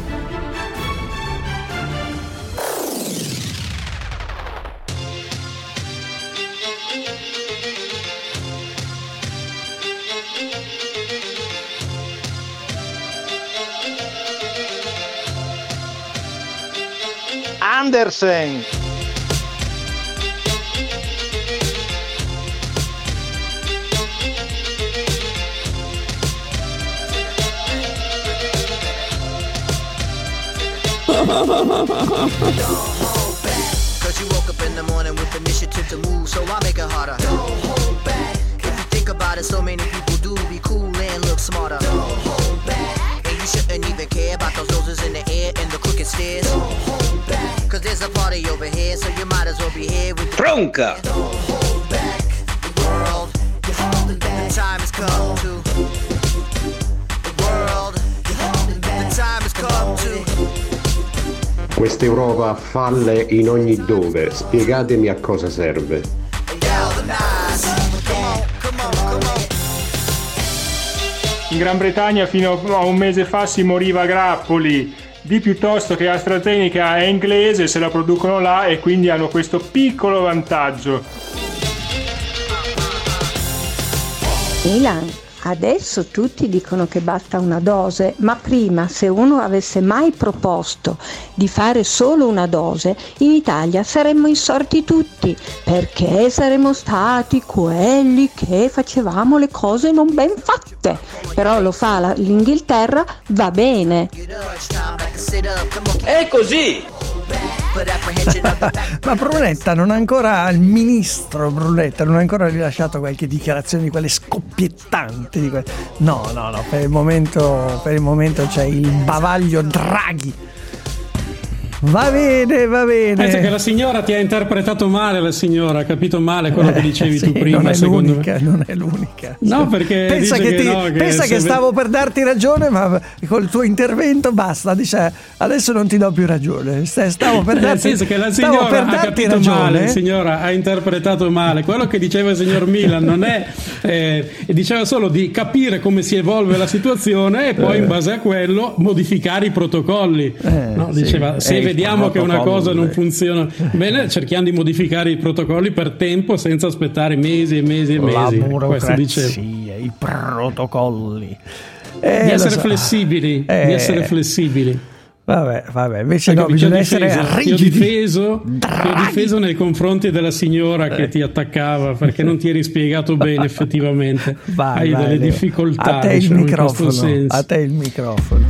Andersen. Cause you woke up in the morning with initiative to move, so I make it harder. Don't hold back. If you think about it, so many people do be cool and look smarter. Don't hold back. And you shouldn't even care about those noses in the air and the crooked stairs. Don't hold back. Cause there's a party over here, so you might as well be here with the Tronca. Don't hold back. The world, you're holding back. The time has come to. The world, you're holding back. The time has come to. Questa Europa falle in ogni dove, spiegatemi a cosa serve. In Gran Bretagna fino a un mese fa si moriva a grappoli, di piuttosto che AstraZeneca è inglese, se la producono là e quindi hanno questo piccolo vantaggio. Milan. Adesso tutti dicono che basta una dose, ma prima, se uno avesse mai proposto di fare solo una dose, in Italia saremmo insorti tutti, perché saremmo stati quelli che facevamo le cose non ben fatte. Però lo fa la, l'Inghilterra, va bene. È così! Ma Brunetta non ha ancora, il ministro Brunetta non ha ancora rilasciato qualche dichiarazione di quelle scoppiettanti di quelle... no no no per il momento per il momento c'è il bavaglio Draghi. Va bene, va bene. Pensa che la signora ti ha interpretato male, la signora ha capito male quello che dicevi eh, sì, tu prima. Non è secondo l'unica, me. non è l'unica. No, perché pensa dice che, che, ti, no, che, pensa che stavo per darti ragione, ma col tuo intervento basta. Dice adesso non ti do più ragione. Stavo per darti, nel senso che la signora per ha capito ragione. male, la signora ha interpretato male. Quello che diceva il signor Milan non è, eh, diceva solo di capire come si evolve la situazione e poi eh. in base a quello modificare i protocolli. Eh, no, diceva sì. se eh, vediamo che una cosa non funziona bene, cerchiamo di modificare i protocolli per tempo senza aspettare mesi e mesi e mesi. La burocrazia, i protocolli. Eh, di essere so. flessibili, eh. di essere flessibili. Vabbè, vabbè, invece no, bisogna essere rigidi. Ti ho difeso, ti ho difeso nei confronti della signora che ti attaccava perché non ti eri spiegato bene effettivamente. Vai, Hai vai, delle Leo. difficoltà. A te il diciamo, microfono. A te il microfono.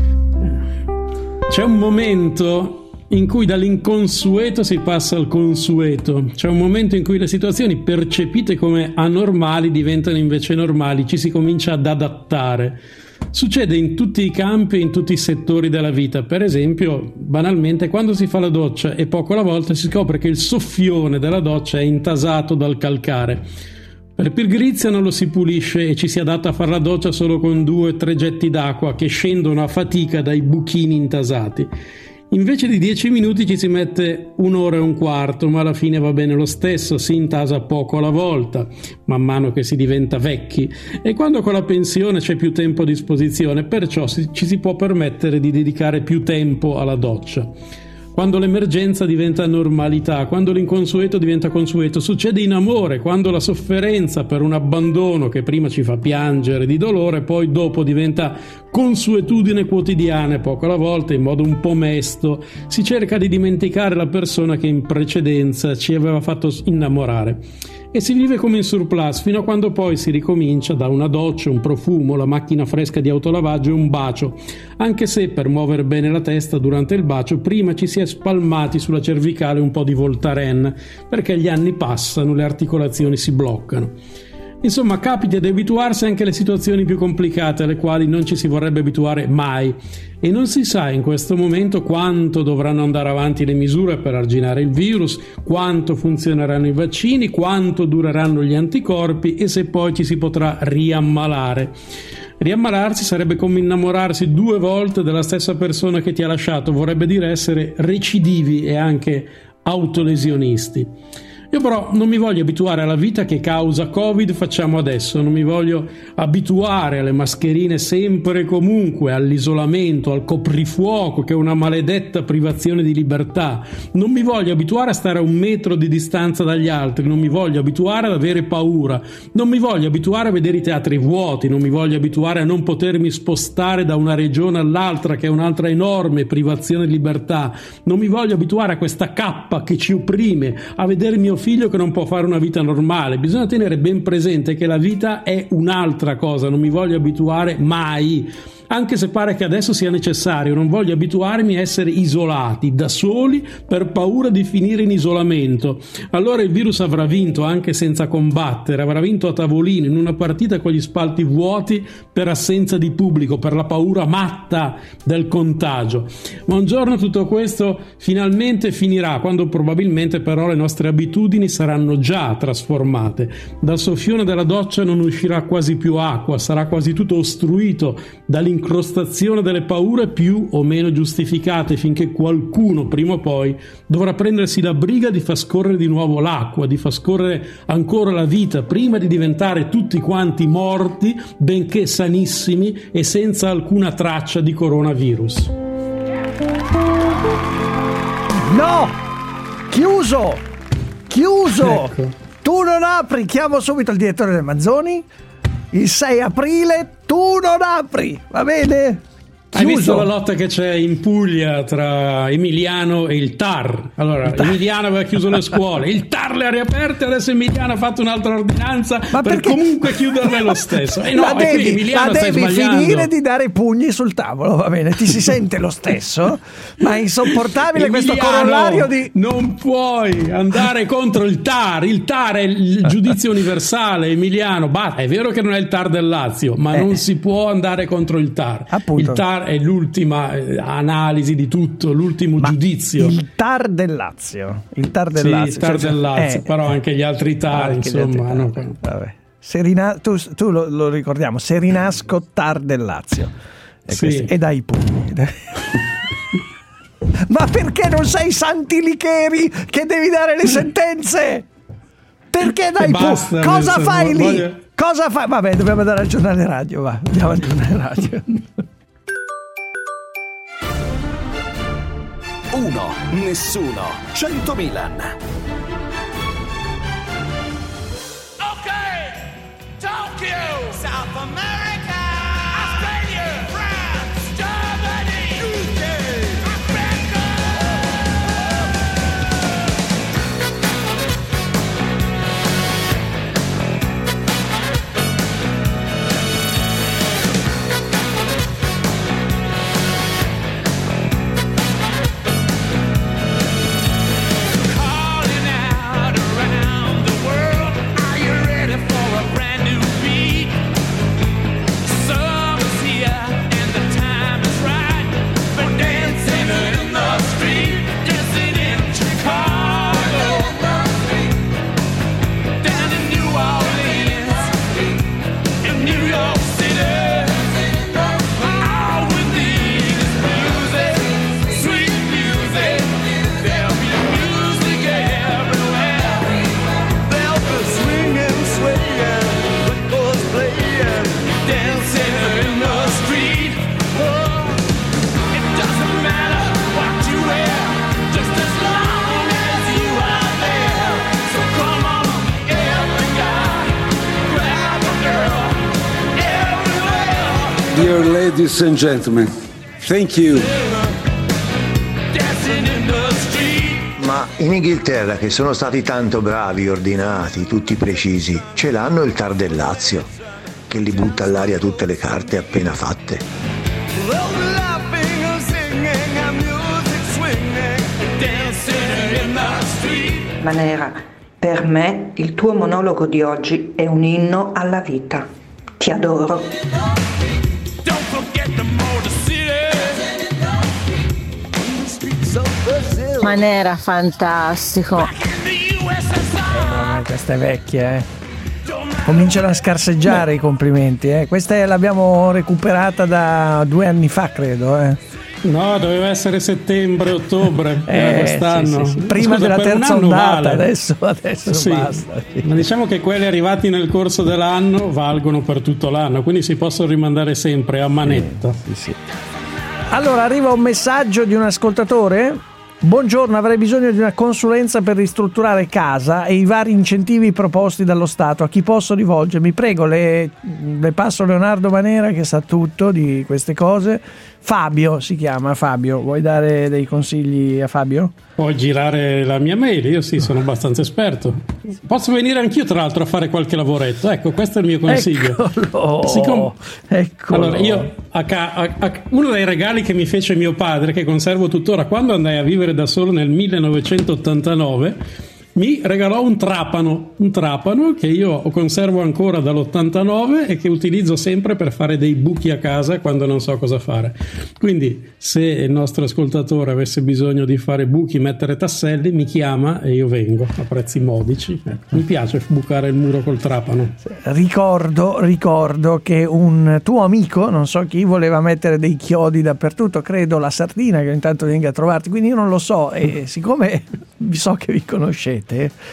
C'è un momento in cui dall'inconsueto si passa al consueto. C'è un momento in cui le situazioni percepite come anormali diventano invece normali, ci si comincia ad adattare. Succede in tutti i campi e in tutti i settori della vita. Per esempio, banalmente, quando si fa la doccia e poco alla volta si scopre che il soffione della doccia è intasato dal calcare. Per pigrizia non lo si pulisce e ci si adatta a fare la doccia solo con due o tre getti d'acqua che scendono a fatica dai buchini intasati. Invece di dieci minuti ci si mette un'ora e un quarto, ma alla fine va bene lo stesso, si intasa poco alla volta, man mano che si diventa vecchi, e quando con la pensione c'è più tempo a disposizione, perciò si, ci si può permettere di dedicare più tempo alla doccia. Quando l'emergenza diventa normalità, quando l'inconsueto diventa consueto, succede in amore, quando la sofferenza per un abbandono che prima ci fa piangere di dolore, poi dopo diventa consuetudine quotidiana e poco alla volta, in modo un po' mesto, si cerca di dimenticare la persona che in precedenza ci aveva fatto innamorare. E si vive come in surplus fino a quando poi si ricomincia da una doccia, un profumo, la macchina fresca di autolavaggio e un bacio, anche se per muovere bene la testa durante il bacio prima ci si è spalmati sulla cervicale un po' di Voltaren, perché gli anni passano, le articolazioni si bloccano. Insomma, capita di abituarsi anche alle situazioni più complicate alle quali non ci si vorrebbe abituare mai, e non si sa in questo momento quanto dovranno andare avanti le misure per arginare il virus, quanto funzioneranno i vaccini, quanto dureranno gli anticorpi e se poi ci si potrà riammalare. Riammalarsi sarebbe come innamorarsi due volte della stessa persona che ti ha lasciato, vorrebbe dire essere recidivi e anche autolesionisti. Io però non mi voglio abituare alla vita che causa Covid facciamo adesso, non mi voglio abituare alle mascherine sempre e comunque, all'isolamento, al coprifuoco che è una maledetta privazione di libertà, non mi voglio abituare a stare a un metro di distanza dagli altri, non mi voglio abituare ad avere paura, non mi voglio abituare a vedere i teatri vuoti, non mi voglio abituare a non potermi spostare da una regione all'altra che è un'altra enorme privazione di libertà, non mi voglio abituare a questa cappa che ci opprime, a vedere mio figlio che non può fare una vita normale. Bisogna tenere ben presente che la vita è un'altra cosa, non mi voglio abituare mai, anche se pare che adesso sia necessario, non voglio abituarmi a essere isolati, da soli, per paura di finire in isolamento. Allora il virus avrà vinto anche senza combattere, avrà vinto a tavolino, in una partita con gli spalti vuoti per assenza di pubblico, per la paura matta del contagio. Ma un giorno tutto questo finalmente finirà, quando probabilmente però le nostre abitudini saranno già trasformate. Dal soffione della doccia non uscirà quasi più acqua, sarà quasi tutto ostruito dall'incontro incrostazione delle paure più o meno giustificate, finché qualcuno prima o poi dovrà prendersi la briga di far scorrere di nuovo l'acqua, di far scorrere ancora la vita, prima di diventare tutti quanti morti, benché sanissimi e senza alcuna traccia di coronavirus. No! Chiuso! Chiuso! Ecco. Tu non apri, chiamo subito il direttore del Manzoni. Il sei aprile tu non apri, va bene? Hai visto la lotta che c'è in Puglia tra Emiliano e il T A R? Allora, Emiliano aveva chiuso le scuole, il T A R le ha riaperte, adesso Emiliano ha fatto un'altra ordinanza ma per perché? comunque chiuderle lo stesso. E no, la devi, e Emiliano la devi stai finire di dare i pugni sul tavolo, va bene? Ti si sente lo stesso, ma è insopportabile Emiliano, questo corollario di... Non puoi andare contro il T A R, il T A R è il giudizio universale, Emiliano. Bah, è vero che non è il T A R del Lazio, ma eh. non si può andare contro il T A R. Appunto. Il T A R è l'ultima analisi di tutto, l'ultimo Ma giudizio. Il T A R del Lazio, il T A R del sì, Lazio, il T A R cioè, del Lazio, eh, però anche gli altri T A R, insomma. No? Vabbè. Serina, tu, tu lo, lo ricordiamo, Serinasco T A R del Lazio. E, sì. e dai i pugni. Ma perché non sei Santi Licheri che devi dare le sentenze? Perché dai pugni? Cosa fai lì? Voglio... Cosa fai? Vabbè, dobbiamo andare al giornale radio, va. Andiamo al giornale radio. uno, nessuno, cento Milan. Tokyo, South America, Australia, France, Germany, U K, calling out around the world. Are you ready for a brand new beat? Summer's here and the time is right for dancing in the street, dancing in Chicago, down in New Orleans, in New York City. All we need is music, sweet music. There'll be music everywhere. There'll be swinging, swaying, records playing, dancing in the street. Oh, it doesn't matter what you wear, just as long as you are there. So come on, every guy, grab a girl, everywhere, Dear ladies and gentlemen, thank you. dancing in the street. Ma in Inghilterra, che sono stati tanto bravi, ordinati, tutti precisi, ce l'hanno il Tar del Lazio, che li butta all'aria tutte le carte appena fatte. Laughing and singing and music swinging, dancing in the street. Manera, per me il tuo monologo di oggi è un inno alla vita. Ti adoro. Don't forget the Motor City. Streets of Brazil. Manera, fantastico. Eh, queste vecchie, eh. Cominciano a scarseggiare i complimenti, eh. Questa l'abbiamo recuperata da due anni fa, credo, eh. No, doveva essere settembre-ottobre Eh, quest'anno. sì, sì, sì. Prima Scusa, della per un terza anno ondata, vale. adesso, adesso Sì. basta. Sì. Ma diciamo che quelli arrivati nel corso dell'anno valgono per tutto l'anno, quindi si possono rimandare sempre a manetta. Sì, sì. Allora, arriva un messaggio di un ascoltatore. Buongiorno, avrei bisogno di una consulenza per ristrutturare casa e i vari incentivi proposti dallo Stato. A chi posso rivolgermi? Prego, le, le passo Leonardo Manera che sa tutto di queste cose. Fabio si chiama, Fabio. Vuoi dare dei consigli a Fabio? Puoi girare la mia mail, io sì, sono abbastanza esperto. Posso venire anch'io tra l'altro a fare qualche lavoretto, ecco, questo è il mio consiglio. Eccolo, Siccome... eccolo. Allora, io a ca- a- a- uno dei regali che mi fece mio padre, che conservo tuttora, quando andai a vivere da solo nel millenovecentottantanove, mi regalò un trapano, un trapano che io conservo ancora dall'ottantanove e che utilizzo sempre per fare dei buchi a casa quando non so cosa fare. Quindi se il nostro ascoltatore avesse bisogno di fare buchi, mettere tasselli, mi chiama e io vengo a prezzi modici. Ecco, mi piace bucare il muro col trapano. Ricordo, ricordo che un tuo amico, non so chi, voleva mettere dei chiodi dappertutto, credo la Sardina che intanto venga a trovarti, quindi io non lo so e siccome so che vi conoscete,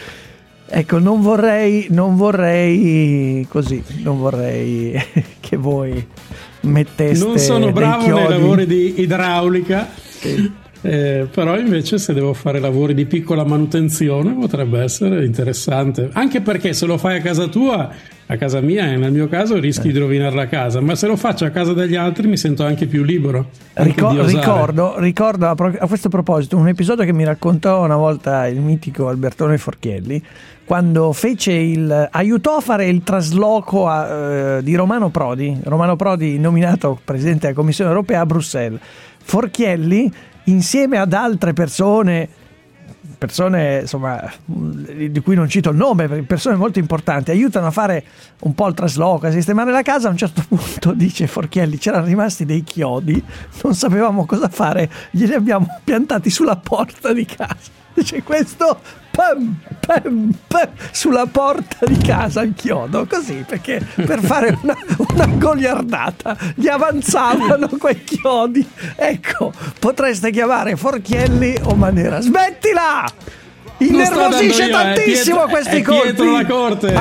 ecco, non vorrei non vorrei così, non vorrei che voi metteste non sono bravo dei chiodi. nei lavori di idraulica, Sì. eh, però invece se devo fare lavori di piccola manutenzione potrebbe essere interessante, anche perché se lo fai a casa tua, a casa mia e nel mio caso rischi eh. di rovinare la casa, ma se lo faccio a casa degli altri mi sento anche più libero. Anche Ricor- di osare. ricordo, ricordo a, pro- a questo proposito un episodio che mi raccontò una volta il mitico Albertone Forchielli, quando fece il aiutò a fare il trasloco a, uh, di Romano Prodi, Romano Prodi nominato presidente della Commissione Europea a Bruxelles. Forchielli, insieme ad altre persone persone insomma di cui non cito il nome, persone molto importanti, aiutano a fare un po' il trasloco, a sistemare la casa. A un certo punto, dice Forchielli, c'erano rimasti dei chiodi, non sapevamo cosa fare, glieli abbiamo piantati sulla porta di casa. Dice questo pam, pam, pam, sulla porta di casa il chiodo, così, perché per fare una, una goliardata gli avanzavano quei chiodi. Ecco, potreste chiamare Forchielli o Manera. Smettila! Innervosisce io, tantissimo è Pietro, questi è colpi. Pietro la corte. Ah,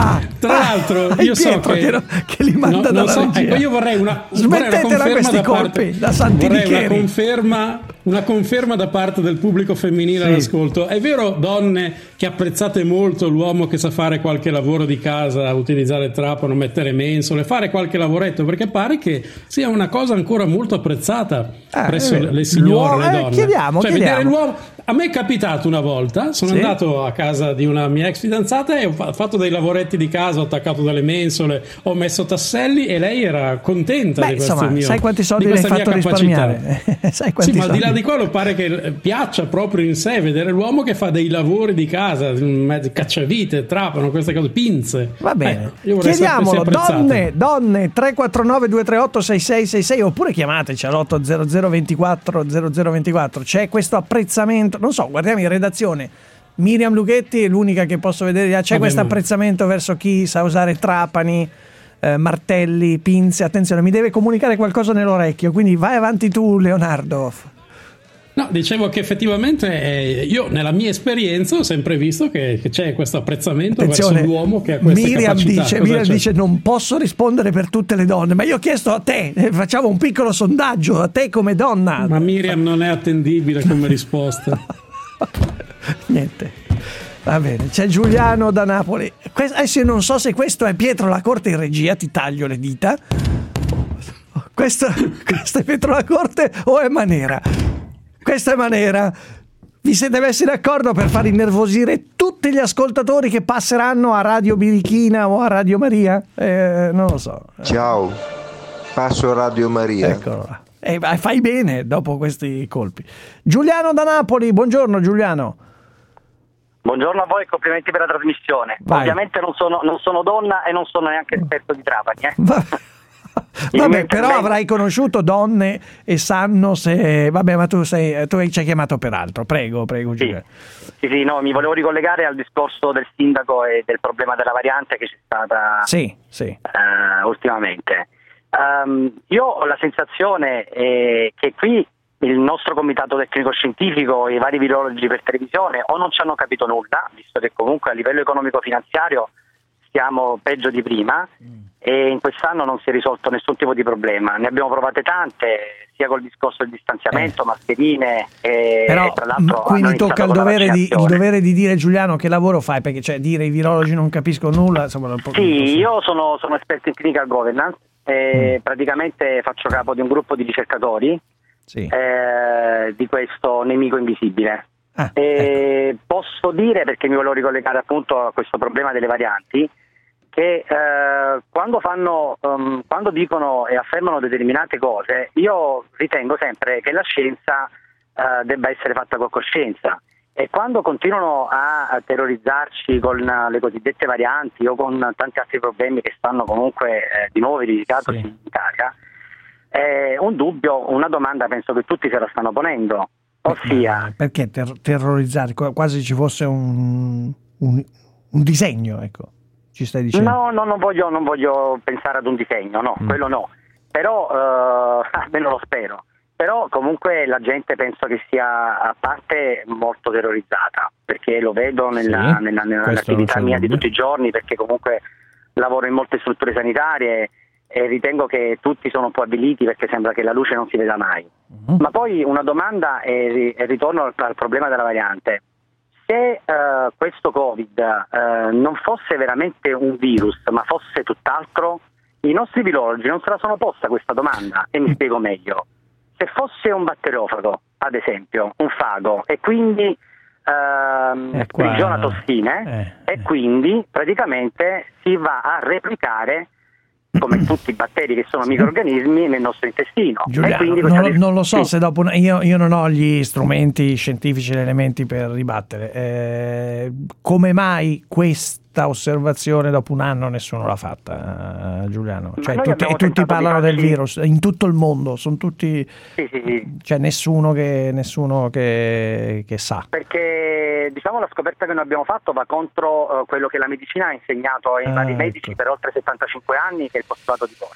Tra l'altro, ah, io so che, che, che li manda no, dalla so, regia. ecco, io vorrei una, Smettetela vorrei una questi da colpi, parte, da santi vorrei una Micheli. conferma, una conferma da parte del pubblico femminile Sì. all'ascolto. È vero, donne, che apprezzate molto l'uomo che sa fare qualche lavoro di casa, utilizzare il trapano, mettere mensole, fare qualche lavoretto, perché pare che sia una cosa ancora molto apprezzata Ah, presso eh, le signore, l'uomo- le eh, donne. chiediamo, cioè, chiediamo. vedere l'uomo. A me è capitato una volta, sono Sì. andato a casa di una mia ex fidanzata e ho fa- fatto dei lavoretti di casa, ho attaccato delle mensole, ho messo tasselli e lei era contenta Beh, di questo insomma, mio, sai quanti di soldi le hai questa fatto mia capacità. risparmiare? Sai quanti Sì, ma al di là soldi? di quello pare che eh, piaccia proprio in sé vedere l'uomo che fa dei lavori di casa, mezzo cacciavite, trapano, queste cose, pinze. Va bene, Ecco, io vorrei sapere se chiediamolo, apprezzate. donne, donne, tre quattro nove due tre otto sei sei sei sei oppure chiamateci all'otto zero zero ventiquattro zero zero ventiquattro. C'è questo apprezzamento, non so, guardiamo in redazione. Miriam Lughetti è l'unica che posso vedere, c'è Vabbè, questo ma- apprezzamento verso chi sa usare trapani, eh, martelli, pinze. Attenzione, mi deve comunicare qualcosa nell'orecchio, quindi vai avanti tu, Leonardo. No, dicevo che effettivamente eh, io nella mia esperienza ho sempre visto che, che c'è questo apprezzamento Attenzione, verso l'uomo che ha queste Miriam capacità. dice, Cosa Miriam c'è? dice non posso rispondere per tutte le donne, ma io ho chiesto a te, eh, facciamo un piccolo sondaggio, a te come donna. Ma Miriam non è attendibile come risposta. Niente, va bene, c'è Giuliano da Napoli. Que- adesso io non so se questo è Pietro La Corte in regia, ti taglio le dita. Questo, questo è Pietro La Corte o è Manera? Questa è Manera. Vi siete messi d'accordo per far innervosire tutti gli ascoltatori che passeranno a Radio Birichina o a Radio Maria? Eh, non lo so. Ciao, passo a Radio Maria. Eccolo là. Eh, ma fai bene dopo questi colpi. Giuliano da Napoli, buongiorno Giuliano. Buongiorno a voi e complimenti per la trasmissione. Vai. Ovviamente non sono, non sono donna e non sono neanche esperto di trapani. Eh. Vabbè, però avrai conosciuto donne e sanno se... Vabbè, ma tu, sei, tu ci hai chiamato per altro. Prego, prego Giuliano. Sì, sì, no, mi volevo ricollegare al discorso del sindaco e del problema della variante che c'è stata Sì, sì. eh, ultimamente. Um, io ho la sensazione eh, che qui il nostro comitato tecnico-scientifico e i vari virologi per televisione o non ci hanno capito nulla, visto che comunque a livello economico-finanziario stiamo peggio di prima e in quest'anno non si è risolto nessun tipo di problema. Ne abbiamo provate tante, sia col discorso del distanziamento, mascherine e, Però e tra l'altro quindi hanno tocca il iniziato con la dovere, di, il vaccinazione. dovere di dire Giuliano che lavoro fai, perché cioè dire i virologi non capisco nulla, insomma, non po- non Sì, posso- io sono, sono esperto in clinical governance e praticamente faccio capo di un gruppo di ricercatori Sì. eh, di questo nemico invisibile. Ah, e posso dire, perché mi volevo ricollegare appunto a questo problema delle varianti, che eh, quando fanno, um, quando dicono e affermano determinate cose, io ritengo sempre che la scienza eh, debba essere fatta con coscienza. E quando continuano a terrorizzarci con le cosiddette varianti o con tanti altri problemi che stanno comunque eh, di nuovo verificatosi in Italia, è un dubbio, una domanda penso che tutti se la stanno ponendo, ossia... Perché ter- terrorizzare? Qu- Quasi ci fosse un, un, un disegno, ecco, ci stai dicendo. No, no, non voglio, non voglio pensare ad un disegno, no, mm. quello no, però eh, almeno lo spero. Però comunque la gente penso che sia a parte molto terrorizzata, perché lo vedo nella, Sì, nella, nella, questo non nell'attività c'è mia di dubbio. tutti i giorni, perché comunque lavoro in molte strutture sanitarie e ritengo che tutti sono un po' avviliti perché sembra che la luce non si veda mai. Mm. Ma poi una domanda e, e ritorno al, al problema della variante. Se eh, questo Covid eh, non fosse veramente un virus, ma fosse tutt'altro, i nostri virologi non se la sono posta questa domanda e mi spiego meglio. Se fosse un batteriofago, ad esempio, un fago, e quindi ehm, Eh, qua- sprigiona tossine, eh, e quindi praticamente si va a replicare, come tutti i batteri che sono microrganismi, nel nostro intestino. e Giuliano, quindi non, questa- non lo so sì. se dopo una- io, io non ho gli strumenti scientifici, gli elementi per ribattere. Eh, come mai questa osservazione dopo un anno nessuno l'ha fatta, eh, Giuliano? Ma Cioè, noi tutti, abbiamo e tutti tentato di parlano del farci- virus in tutto il mondo, sono tutti, Sì, sì, sì. cioè nessuno che nessuno che, che sa. Perché diciamo la scoperta che noi abbiamo fatto va contro eh, quello che la medicina ha insegnato ai Ah, vari ecco. medici per oltre settantacinque anni, che è il postulato di Koch.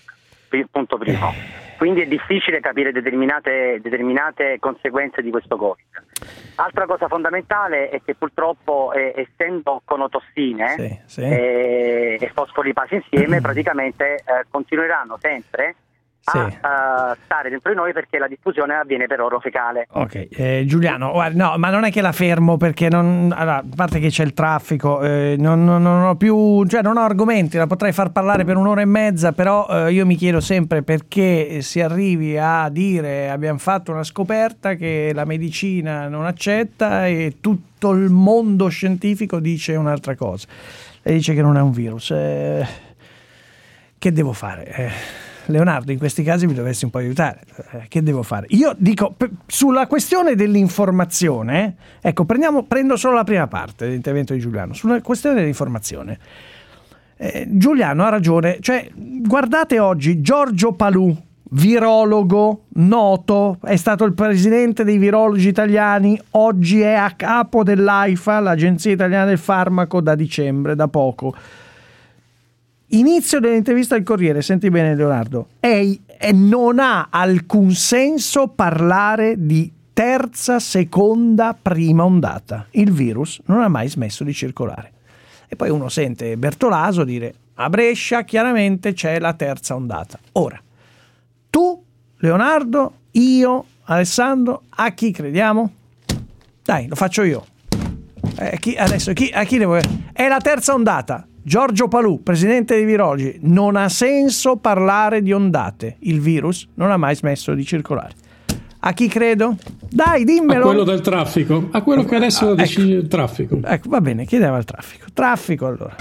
punto primo. Quindi è difficile capire determinate, determinate conseguenze di questo Covid. Altra cosa fondamentale è che purtroppo eh, essendo conotossine sì, sì. E, e fosfori base insieme praticamente eh, continueranno sempre a Sì. uh, stare dentro di noi perché la diffusione avviene per oro fecale. Ok, eh, Giuliano, guarda, no, ma non è che la fermo perché non, allora, a parte che c'è il traffico, eh, non, non, non ho più, cioè non ho argomenti, la potrei far parlare per un'ora e mezza, però eh, io mi chiedo sempre perché si arrivi a dire abbiamo fatto una scoperta che la medicina non accetta e tutto il mondo scientifico dice un'altra cosa, e dice che non è un virus. Eh, che devo fare? Eh, Leonardo, in questi casi mi dovresti un po' aiutare. Eh, che devo fare? Io dico, p- sulla questione dell'informazione, ecco, prendiamo, prendo solo la prima parte dell'intervento di Giuliano. Sulla questione dell'informazione, eh, Giuliano ha ragione. Cioè, guardate oggi, Giorgio Palù, virologo noto, è stato il presidente dei virologi italiani, oggi è a capo dell'AIFA, l'Agenzia Italiana del Farmaco, da dicembre, da poco. Inizio dell'intervista al Corriere, senti bene Leonardo, è, è, non ha alcun senso parlare di terza, seconda, prima ondata. Il virus non ha mai smesso di circolare. E poi uno sente Bertolaso dire a Brescia chiaramente c'è la terza ondata. Ora, tu, Leonardo, io, Alessandro, a chi crediamo? Dai, lo faccio io. Eh, chi, adesso chi, a chi devo... È la terza ondata. Giorgio Palù, presidente dei virologi, non ha senso parlare di ondate. Il virus non ha mai smesso di circolare. A chi credo? Dai, dimmelo. A quello del traffico, a quello che adesso ah, decide ecco. il traffico. Ecco, va bene, chiediamo al traffico. Traffico allora.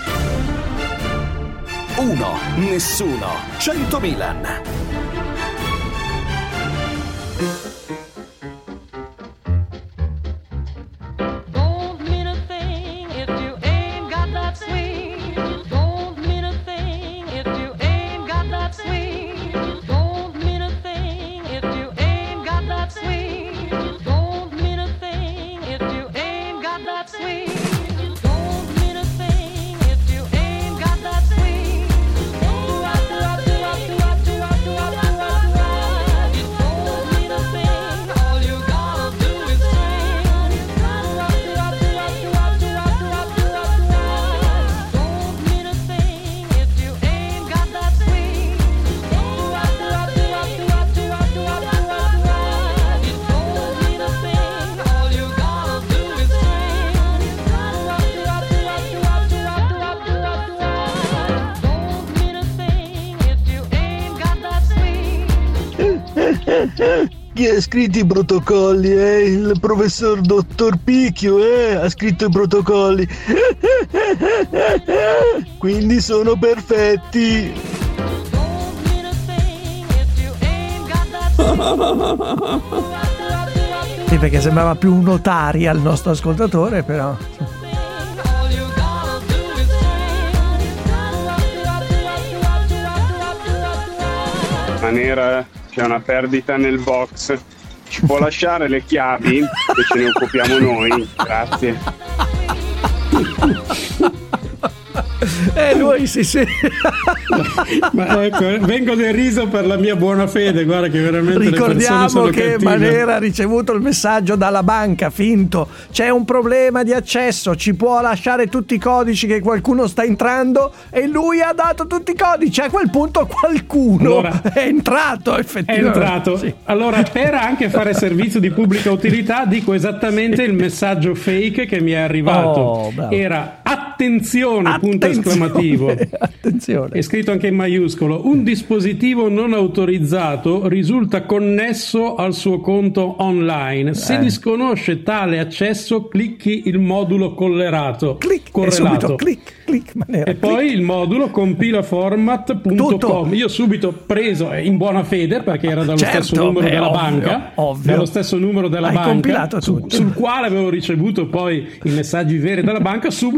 Uno, nessuno, cento Milan. Chi ha scritto i protocolli? Eh? Il professor dottor Picchio eh? ha scritto i protocolli. Quindi sono perfetti. Sì, perché sembrava più un notario al nostro ascoltatore, però. Manera, c'è una perdita nel box, ci può lasciare le chiavi che ce ne occupiamo noi, grazie. Eh, lui sì sì. Ma ecco, vengo deriso per la mia buona fede, guarda che veramente ricordiamo le sono che cattive. Manera ha ricevuto il messaggio dalla banca finto, c'è un problema di accesso, ci può lasciare tutti i codici che qualcuno sta entrando, e lui ha dato tutti i codici. A quel punto qualcuno allora, è entrato effettivamente. È entrato. Sì. Allora, per anche fare servizio di pubblica utilità, dico esattamente il messaggio fake che mi è arrivato. Oh, era attenzione, attenzione, punto esclamativo. Attenzione. È scritto anche in maiuscolo: un dispositivo non autorizzato risulta connesso al suo conto online. Se eh. disconosce tale accesso, clicchi il modulo collerato. Clic, correlato. E subito clic, clic, Manera, e clic. Poi il modulo compilaformat punto com. Io subito preso in buona fede, perché era dallo certo, stesso numero beh, della ovvio, banca, ovvio. dallo stesso numero della Hai banca, compilato su, tutto. sul quale avevo ricevuto poi i messaggi veri dalla banca. Subito ho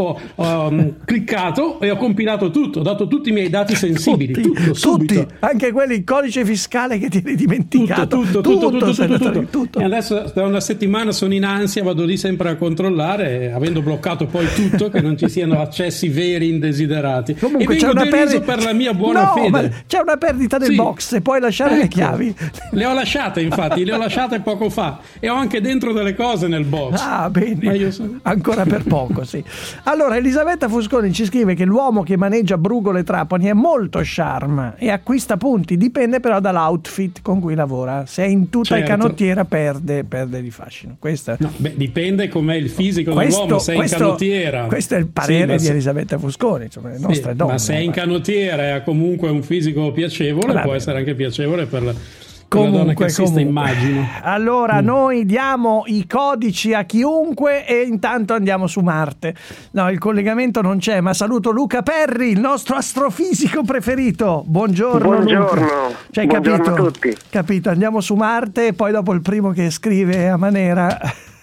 ho um, cliccato e ho compilato tutto, ho dato tutti i miei dati sensibili, Tutti, tutto, subito. tutti, anche quelli, il codice fiscale che ti eri dimenticato. Tutto, tutto, tutto, tutto, se ne tutto, trovi tutto. E adesso da una settimana sono in ansia, vado lì sempre a controllare, avendo bloccato poi tutto, che non ci siano accessi veri indesiderati. Comunque e c'è vengo una deriso perdita per la mia buona no, fede. ma c'è una perdita del Sì. box e puoi lasciare le Ecco. chiavi. Le ho lasciate, infatti, le ho lasciate poco fa e ho anche dentro delle cose nel box. Ah, bene. Ma io so- Ancora per poco, sì. Allora, Elisabetta Fusconi ci scrive che l'uomo che maneggia brugole e trapani è molto charme e acquista punti, dipende però dall'outfit con cui lavora. Se è in tuta e Certo. canottiera perde, perde di fascino. Questa... No, beh, dipende com'è il fisico Questo- dell'uomo, se è questo- in canottiera. Questo è il Sì, parere ma di se- Elisabetta Fusconi, insomma, le sì, nostre donne. ma se è in canottiera e ha comunque un fisico piacevole, Vabbè. può essere anche piacevole per la, per la donna che assiste, immagino. Allora, Mm. noi diamo i codici a chiunque e intanto andiamo su Marte. No, il collegamento non c'è, ma saluto Luca Perri, il nostro astrofisico preferito. Buongiorno. Buongiorno. Luca. Cioè, Buongiorno capito? a tutti. Capito, andiamo su Marte e poi dopo il primo che scrive a manera...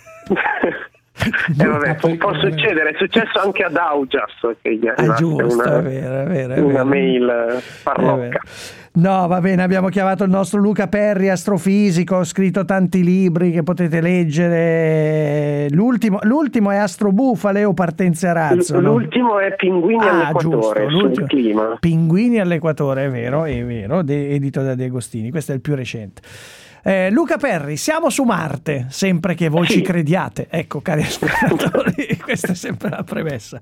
Eh, vabbè, può, può succedere, è successo anche ad Augias che gli è Ah, arrivata giusto, una, è vero, è vero, è una vero. mail È farlocca. vero. No, va bene, abbiamo chiamato il nostro Luca Perri, astrofisico, ha scritto tanti libri che potete leggere. L'ultimo, l'ultimo è Astrobufale o Partenze a razzo? no? L'ultimo è Pinguini Ah, all'Equatore, giusto, sul l'ultimo. clima. Pinguini all'Equatore, è vero, è vero, de- edito da De Agostini, questo è il più recente. Eh, Luca Perri, siamo su Marte, sempre che voi Sì. ci crediate. Ecco, cari ascoltatori, questa è sempre la premessa.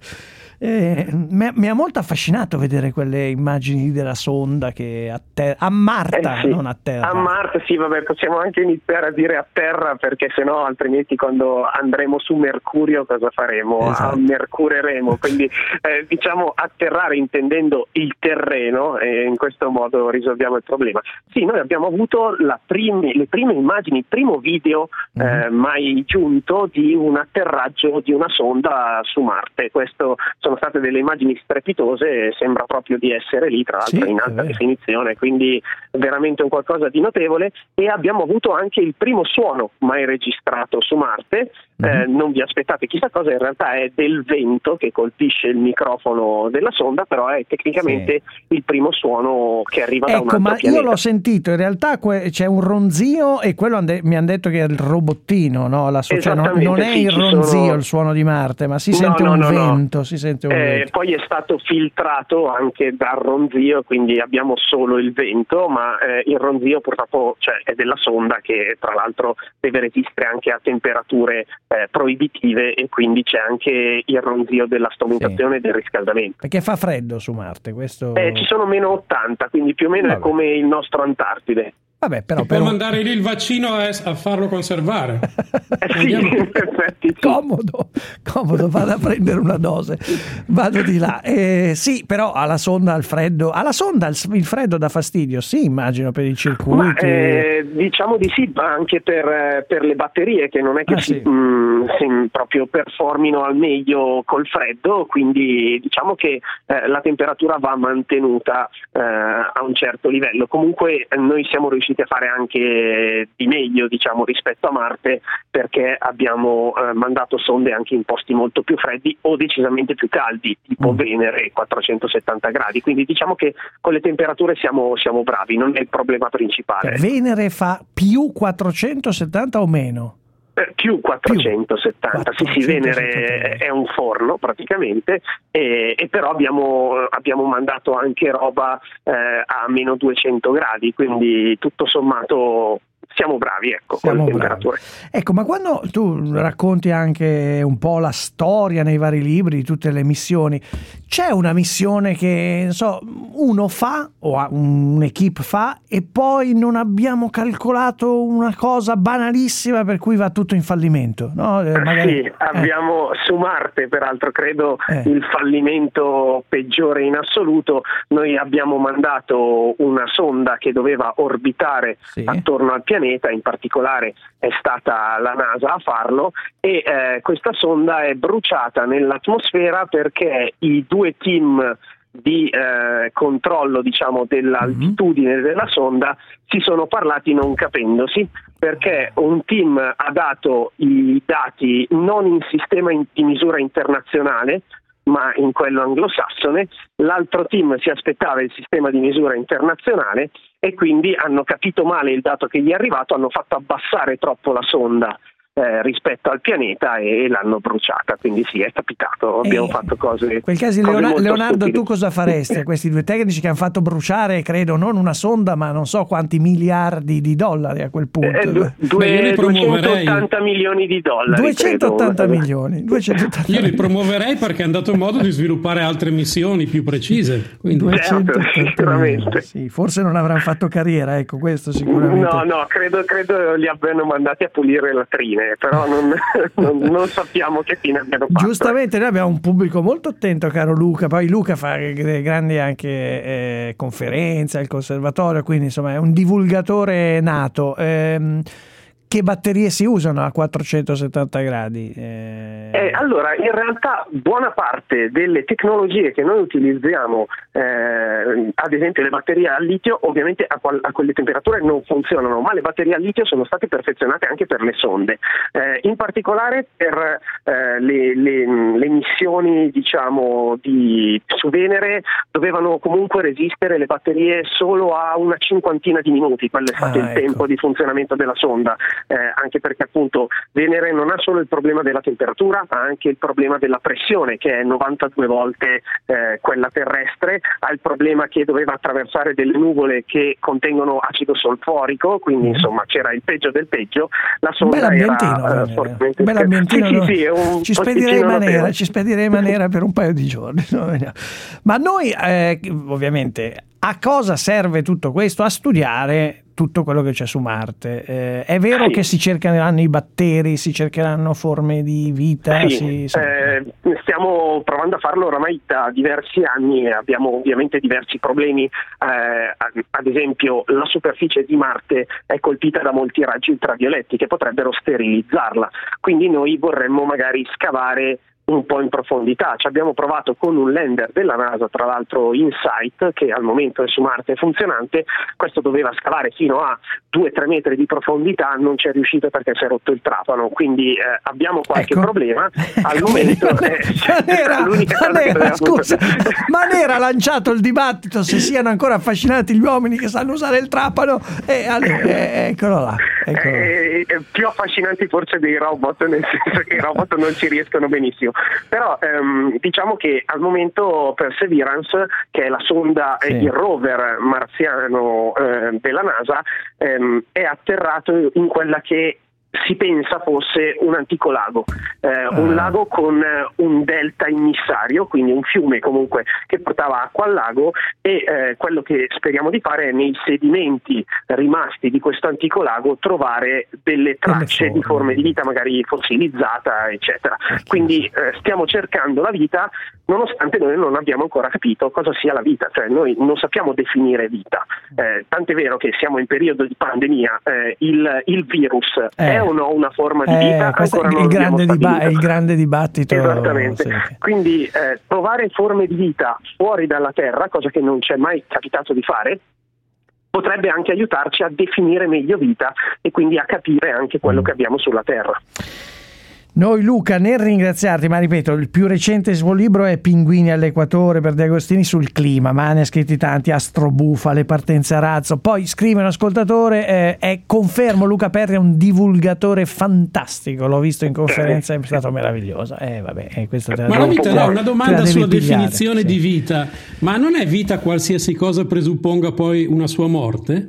Eh, mi, mi ha molto affascinato vedere quelle immagini della sonda che a, ter- a Marta, Eh sì, non a terra. A Marte, sì, vabbè, possiamo anche iniziare a dire a terra perché sennò altrimenti quando andremo su Mercurio cosa faremo? Esatto. Ammercureremo, quindi eh, diciamo atterrare intendendo il terreno e in questo modo risolviamo il problema. Sì, noi abbiamo avuto la primi- le prime immagini, il primo video eh, mai giunto di un atterraggio di una sonda su Marte. Questo sono state delle immagini strepitose e sembra proprio di essere lì, tra l'altro Sì, in è alta vero. definizione, quindi veramente un qualcosa di notevole. E abbiamo avuto anche il primo suono mai registrato su Marte. Eh, non vi aspettate chissà cosa, in realtà è del vento che colpisce il microfono della sonda, però è tecnicamente il primo suono che arriva da un Ecco, altro ma pianeta. io l'ho sentito, in realtà que- c'è un ronzio e quello han de- mi hanno detto che è il robottino, no? La so- cioè, non, Esattamente, non è sì, il ci ronzio sono- il suono di Marte, ma si No, sente no, un no, no. vento, si sente un Eh, vento. poi è stato filtrato anche dal ronzio, quindi abbiamo solo il vento, ma eh, il ronzio purtroppo cioè, è della sonda che tra l'altro deve resistere anche a temperature eh, proibitive e quindi c'è anche il ronzio della strumentazione e del riscaldamento. Perché fa freddo su Marte, questo... Eh, ci sono meno ottanta, quindi più o meno Vabbè. è come il nostro Antartide. Vabbè, però, Ti può però... mandare lì il vaccino a, a farlo conservare. Eh sì, in effetti sì. Comodo, comodo, vado a prendere una dose, vado di là. Eh, sì, però alla sonda al freddo, alla sonda il, il freddo dà fastidio, sì, immagino per i circuiti. Ma, eh, diciamo di sì, ma anche per, eh, per le batterie che non è che Ah, si, sì. mh, si proprio performino al meglio col freddo, quindi diciamo che eh, la temperatura va mantenuta eh, a un certo livello. Comunque eh, noi siamo riusciti a fare anche di meglio, diciamo, rispetto a Marte, perché abbiamo eh, mandato sonde anche in posti molto più freddi o decisamente più caldi, tipo Mm. Venere quattrocentosettanta gradi, quindi diciamo che con le temperature siamo, siamo bravi, non è il problema principale. Venere fa più quattrocentosettanta o meno? Eh, più quattrocentosettanta, sì sì, Venere è un forno praticamente, e, e però abbiamo, abbiamo mandato anche roba eh, a meno duecento gradi, quindi tutto sommato siamo bravi, ecco, Siamo con le bravi. temperature. Ecco, ma quando tu racconti anche un po' la storia nei vari libri di tutte le missioni, c'è una missione che, non so, uno fa o un'equipe fa e poi non abbiamo calcolato una cosa banalissima per cui va tutto in fallimento, no? Eh, magari- Sì, abbiamo su Marte, peraltro credo Eh. il fallimento peggiore in assoluto. Noi abbiamo mandato una sonda che doveva orbitare Sì. attorno al pianeta, in particolare è stata la NASA a farlo, e eh, questa sonda è bruciata nell'atmosfera perché i due team di eh, controllo, diciamo, dell'altitudine della sonda si sono parlati non capendosi, perché un team ha dato i dati non in sistema in- di misura internazionale, ma in quello anglosassone. L'altro team si aspettava il sistema di misura internazionale e quindi hanno capito male il dato che gli è arrivato, hanno fatto abbassare troppo la sonda Eh, rispetto al pianeta e l'hanno bruciata, quindi sì, è capitato, abbiamo E fatto cose in quel caso, cose Leona- molto Leonardo, stupide. tu cosa faresti a questi due tecnici che hanno fatto bruciare, credo, non una sonda, ma non so quanti miliardi di dollari a quel punto? Eh, du- due- Beh, io li promuoverei. duecentottanta milioni di dollari, duecentottanta credo. milioni, duecentottanta Io li promuoverei perché hanno dato modo di sviluppare altre missioni più precise. Quindi... duecentottanta milioni, sì, forse non avranno fatto carriera, ecco, questo sicuramente. No, no, credo, credo li abbiano mandati a pulire latrine, però non, non, non sappiamo che fine abbiano fatto. Giustamente, noi abbiamo un pubblico molto attento, caro Luca. Poi Luca fa g- grandi anche eh, conferenze al conservatorio, quindi insomma è un divulgatore nato. Ehm, che batterie si usano a quattrocentosettanta gradi? Eh... Eh, allora, in realtà buona parte delle tecnologie che noi utilizziamo, eh, ad esempio le batterie al litio, ovviamente a, qual- a quelle temperature non funzionano, ma le batterie al litio sono state perfezionate anche per le sonde, eh, in particolare per eh, le, le, le missioni, diciamo, di, su Venere dovevano comunque resistere le batterie solo a una cinquantina di minuti, quello è stato Ah, il ecco. tempo di funzionamento della sonda. Eh, anche perché appunto Venere non ha solo il problema della temperatura, ha anche il problema della pressione, che è novantadue volte eh, quella terrestre, ha il problema che doveva attraversare delle nuvole che contengono acido solforico, quindi insomma c'era il peggio del peggio. La Un sonda bel era ambientino, eh, Venere. fortemente Un bel ambientino, sì, no? sì, sì, è un ci spedirei posticino in maniera, notevole. ci spedirei in maniera per un paio di giorni. No? Ma noi, eh, ovviamente, a cosa serve tutto questo? A studiare tutto quello che c'è su Marte. Eh, è vero Sì. che si cercheranno i batteri, si cercheranno forme di vita? Sì, si- insomma, eh, stiamo provando a farlo oramai da diversi anni e abbiamo ovviamente diversi problemi, eh, ad esempio la superficie di Marte è colpita da molti raggi ultravioletti che potrebbero sterilizzarla, quindi noi vorremmo magari scavare un po' in profondità. Ci abbiamo provato con un lander della NASA, tra l'altro InSight, che al momento è su Marte è funzionante. Questo doveva scavare fino a due tre metri di profondità, non ci è riuscito perché si è rotto il trapano, quindi eh, abbiamo qualche Ecco. problema al momento. eh, Manera, l'unica cosa che Manera, doveva scusa, funzionare. Manera ha lanciato il dibattito se siano ancora affascinati gli uomini che sanno usare il trapano e allora, eh, eccolo là, eccolo là. Eh, eh, più affascinanti forse dei robot, nel senso che i robot non ci riescono benissimo, però ehm, diciamo che al momento Perseverance, che è la sonda e Sì. il rover marziano eh, della NASA, ehm, è atterrato in quella che si pensa fosse un antico lago, eh, un lago con eh, un delta immissario, quindi un fiume comunque che portava acqua al lago, e eh, quello che speriamo di fare è nei sedimenti rimasti di questo antico lago trovare delle tracce di forme di vita magari fossilizzata, eccetera. Quindi eh, stiamo cercando la vita, nonostante noi non abbiamo ancora capito cosa sia la vita, cioè noi non sappiamo definire vita, eh, tant'è vero che siamo in periodo di pandemia, eh, il, il virus Eh. è o no una forma di Eh, vita, questo ancora è non il, lo abbiamo grande diba- è stabilito. il grande dibattito. Esattamente, Sì. quindi eh, trovare forme di vita fuori dalla Terra, cosa che non ci è mai capitato di fare, potrebbe anche aiutarci a definire meglio vita e quindi a capire anche quello che abbiamo sulla Terra. Noi, Luca, nel ringraziarti, ma ripeto, il più recente suo libro è Pinguini all'Equatore per De Agostini sul clima, ma ne ha scritti tanti, Astrobufale, Partenza a razzo. Poi scrive un ascoltatore, eh, è confermo, Luca Perri è un divulgatore fantastico, l'ho visto in conferenza, è stato meraviglioso. Eh, vabbè, eh, questo te la Ma la devo- vita, no, una te domanda la devi sulla pigliare, definizione sì. di vita. Ma non è vita qualsiasi cosa presupponga poi una sua morte?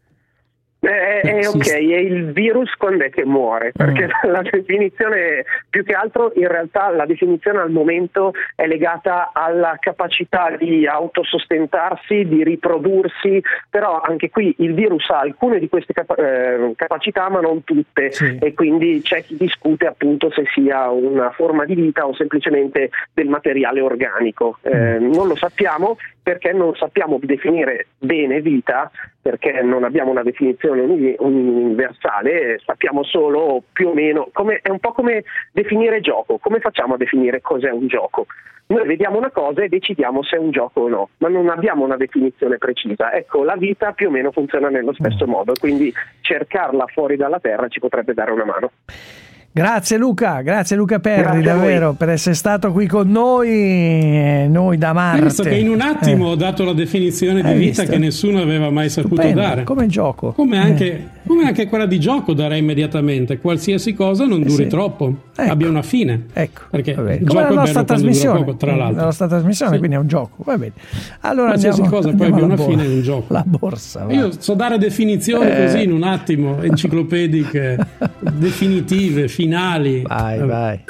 Eh, eh, ok, e il virus quando è che muore? Perché la definizione, più che altro in realtà la definizione al momento è legata alla capacità di autosostentarsi, di riprodursi, però anche qui il virus ha alcune di queste capa- eh, capacità ma non tutte, e quindi c'è chi discute appunto se sia una forma di vita o semplicemente del materiale organico. Eh, non lo sappiamo perché non sappiamo definire bene vita, perché non abbiamo una definizione uni- universale, sappiamo solo più o meno, come, è un po' come definire gioco. Come facciamo a definire cos'è un gioco? Noi vediamo una cosa e decidiamo se è un gioco o no, ma non abbiamo una definizione precisa. Ecco, la vita più o meno funziona nello stesso modo, quindi cercarla fuori dalla Terra ci potrebbe dare una mano. Grazie Luca, grazie Luca Perri, Grazie davvero, per essere stato qui con noi, eh, noi da Marte. Hai visto che in un attimo Eh. ho dato la definizione di Hai vita visto? che nessuno aveva mai saputo Stupendo, dare. come gioco. Come anche, Eh. come anche quella di gioco darei immediatamente. Qualsiasi cosa non duri sì. troppo, Ecco. abbia una fine. Ecco, Perché va bene. il Come gioco la è nostra bello quando dura trasmissione, poco, tra la l'altro. nostra trasmissione, Sì. quindi è un gioco, va bene. Allora Qualsiasi andiamo, cosa poi andiamo abbia alla una bor- fine in un gioco. La borsa. va. Io so dare definizioni Eh. così in un attimo, enciclopediche, definitive, finali. Vai, vai.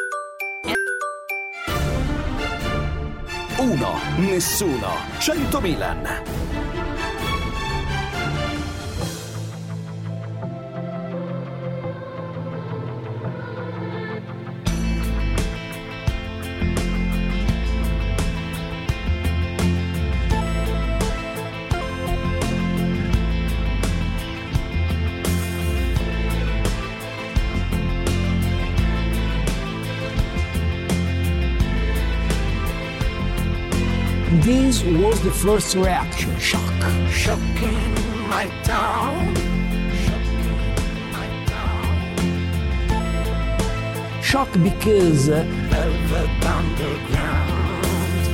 Uno, nessuno, cento Milan. This was the first reaction, shock. Shocking my town. Shock because velvet underground.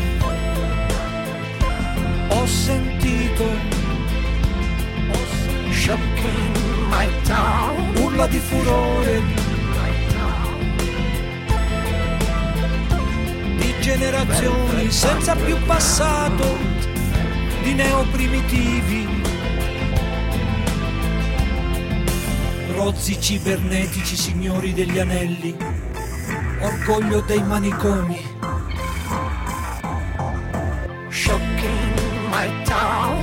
Ho sentito shocking my town. Urla di furore. Di generazioni senza più passato, di neoprimitivi, rozzi cibernetici, signori degli anelli, orgoglio dei manicomi. Shocking my town.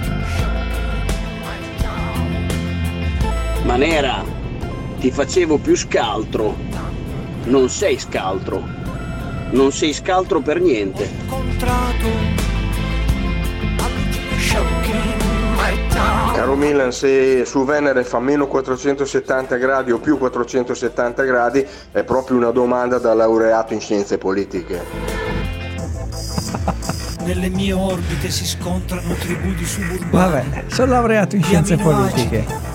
Manera, ti facevo più scaltro. Non sei scaltro. Non sei scaltro per niente. Incontrato. Shocking my town. Caro Milan, se su Venere fa meno quattrocentosettanta gradi o più quattrocentosettanta gradi, è proprio una domanda da laureato in scienze politiche. Nelle mie orbite si scontrano tribù di suburbani. Vabbè, sono laureato in scienze aminoacidi. politiche.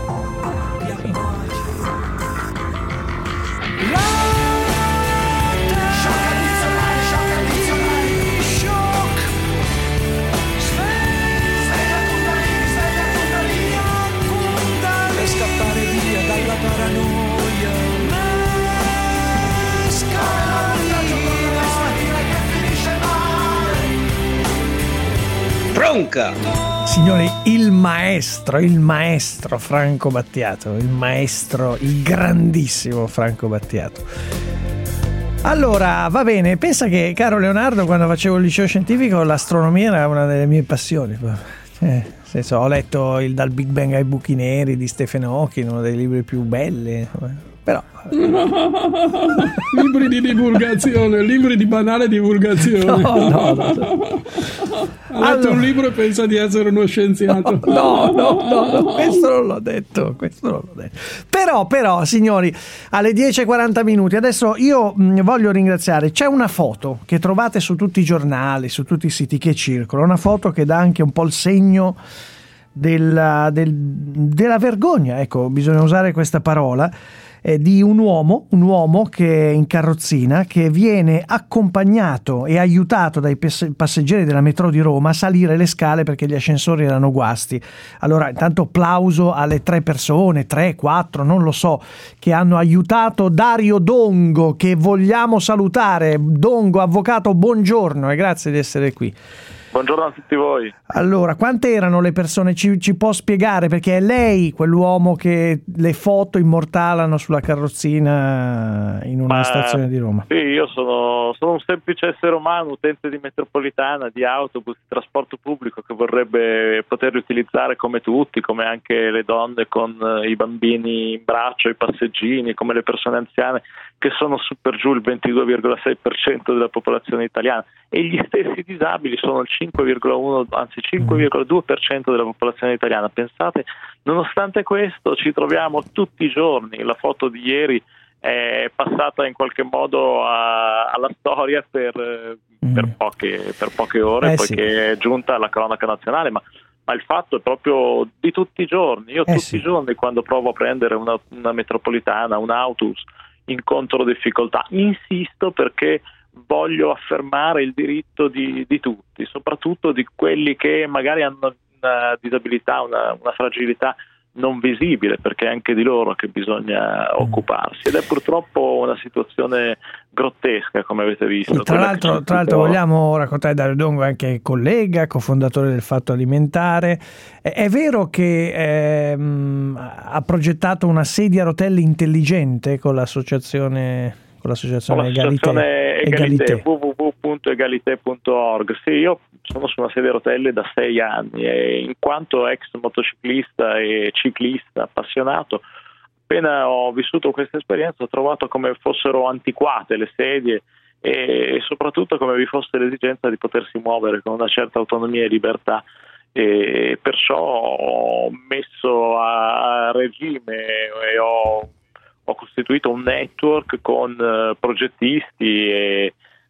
Per scappare via dalla paranoia. Tronca! Signori, il maestro, il maestro Franco Battiato, il maestro, il grandissimo Franco Battiato. Allora, va bene, pensa che, caro Leonardo, quando facevo il liceo scientifico l'astronomia era una delle mie passioni. Eh, nel senso, ho letto il Dal Big Bang ai buchi neri di Stephen Hawking, uno dei libri più belli, però... Libri di divulgazione, libri di banale divulgazione. No, no, no, no. Ha letto Allora- un libro e pensa di essere uno scienziato. No, no, no, no, questo non l'ho detto, questo non l'ho detto. Però, però, signori, alle dieci e quaranta minuti, adesso io mh, voglio ringraziare, c'è una foto che trovate su tutti i giornali, su tutti i siti che circolano, una foto che dà anche un po' il segno della, del- della vergogna, ecco, bisogna usare questa parola, eh, di un uomo, un uomo che è in carrozzina, che viene accompagnato e aiutato dai pass- passeggeri della metro di Roma a salire le scale perché gli ascensori erano guasti. Allora, intanto plauso alle tre persone, tre, quattro, non lo so, che hanno aiutato Dario Dongo, che vogliamo salutare. Dongo, avvocato, buongiorno e grazie di essere qui. Buongiorno a tutti voi. Allora, quante erano le persone? Ci, ci può spiegare? Perché è lei quell'uomo che le foto immortalano sulla carrozzina in una Ma- stazione di Roma. Sì, io sono, sono un semplice essere umano, utente di metropolitana, di autobus, di trasporto pubblico che vorrebbe poterli utilizzare come tutti, come anche le donne con eh, i bambini in braccio, i passeggini, come le persone anziane, che sono su per giù il ventidue virgola sei per cento della popolazione italiana, e gli stessi disabili sono il cinque virgola uno, anzi cinque virgola due per cento della popolazione italiana. Pensate, nonostante questo ci troviamo tutti i giorni. La foto di ieri è passata in qualche modo a, alla storia per, per, poche, per poche ore, Eh, poiché sì. è giunta alla cronaca nazionale, ma ma il fatto è proprio di tutti i giorni. Io Eh, tutti sì. i giorni, quando provo a prendere una, una metropolitana, un autobus, incontro difficoltà. Insisto perché voglio affermare il diritto di, di tutti, soprattutto di quelli che magari hanno una disabilità, una, una fragilità non visibile, perché è anche di loro che bisogna occuparsi, ed è purtroppo una situazione grottesca, come avete visto. Tra l'altro, tra l'altro vogliamo raccontare, Dario Dongo è anche collega, cofondatore del Fatto Alimentare. È, è vero che ehm, ha progettato una sedia a rotelle intelligente con l'associazione con l'associazione, con l'associazione Egalité, Egalité, w w w punto egalité punto org. Sì, io sono su una sedia a rotelle da sei anni e in quanto ex motociclista e ciclista appassionato, appena ho vissuto questa esperienza ho trovato come fossero antiquate le sedie e soprattutto come vi fosse l'esigenza di potersi muovere con una certa autonomia e libertà, e perciò ho messo a regime e ho, ho costituito un network con uh, progettisti e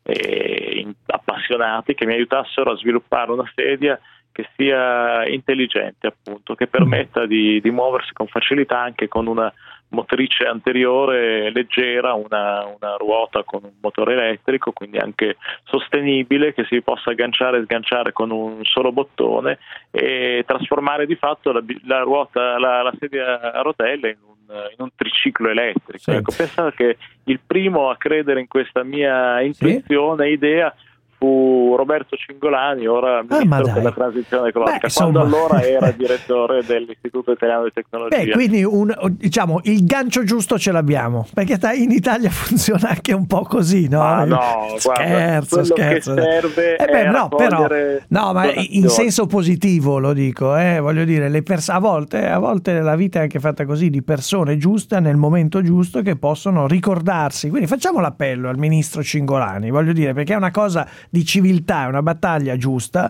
E appassionati che mi aiutassero a sviluppare una sedia che sia intelligente, appunto, che permetta di, di muoversi con facilità anche con una motrice anteriore leggera, una, una ruota con un motore elettrico, quindi anche sostenibile, che si possa agganciare e sganciare con un solo bottone e trasformare di fatto la, la ruota, la, la sedia a rotelle in un in un triciclo elettrico. Sì. Ecco, pensate che il primo a credere in questa mia intuizione, sì, idea fu Roberto Cingolani, ora ministro ah, per la transizione ecologica. Beh, quando insomma... allora era direttore dell'Istituto Italiano di Tecnologia. Beh, quindi un, diciamo il gancio giusto ce l'abbiamo, perché in Italia funziona anche un po' così, no? Ah, no, scherzo, guarda, scherzo. Che serve eh beh, è no, però, no, ma donazioni. In senso positivo lo dico, eh, voglio dire, le pers- a volte a volte la vita è anche fatta così, di persone giuste nel momento giusto che possono ricordarsi. Quindi facciamo l'appello al ministro Cingolani, voglio dire, perché è una cosa di civiltà, è una battaglia giusta.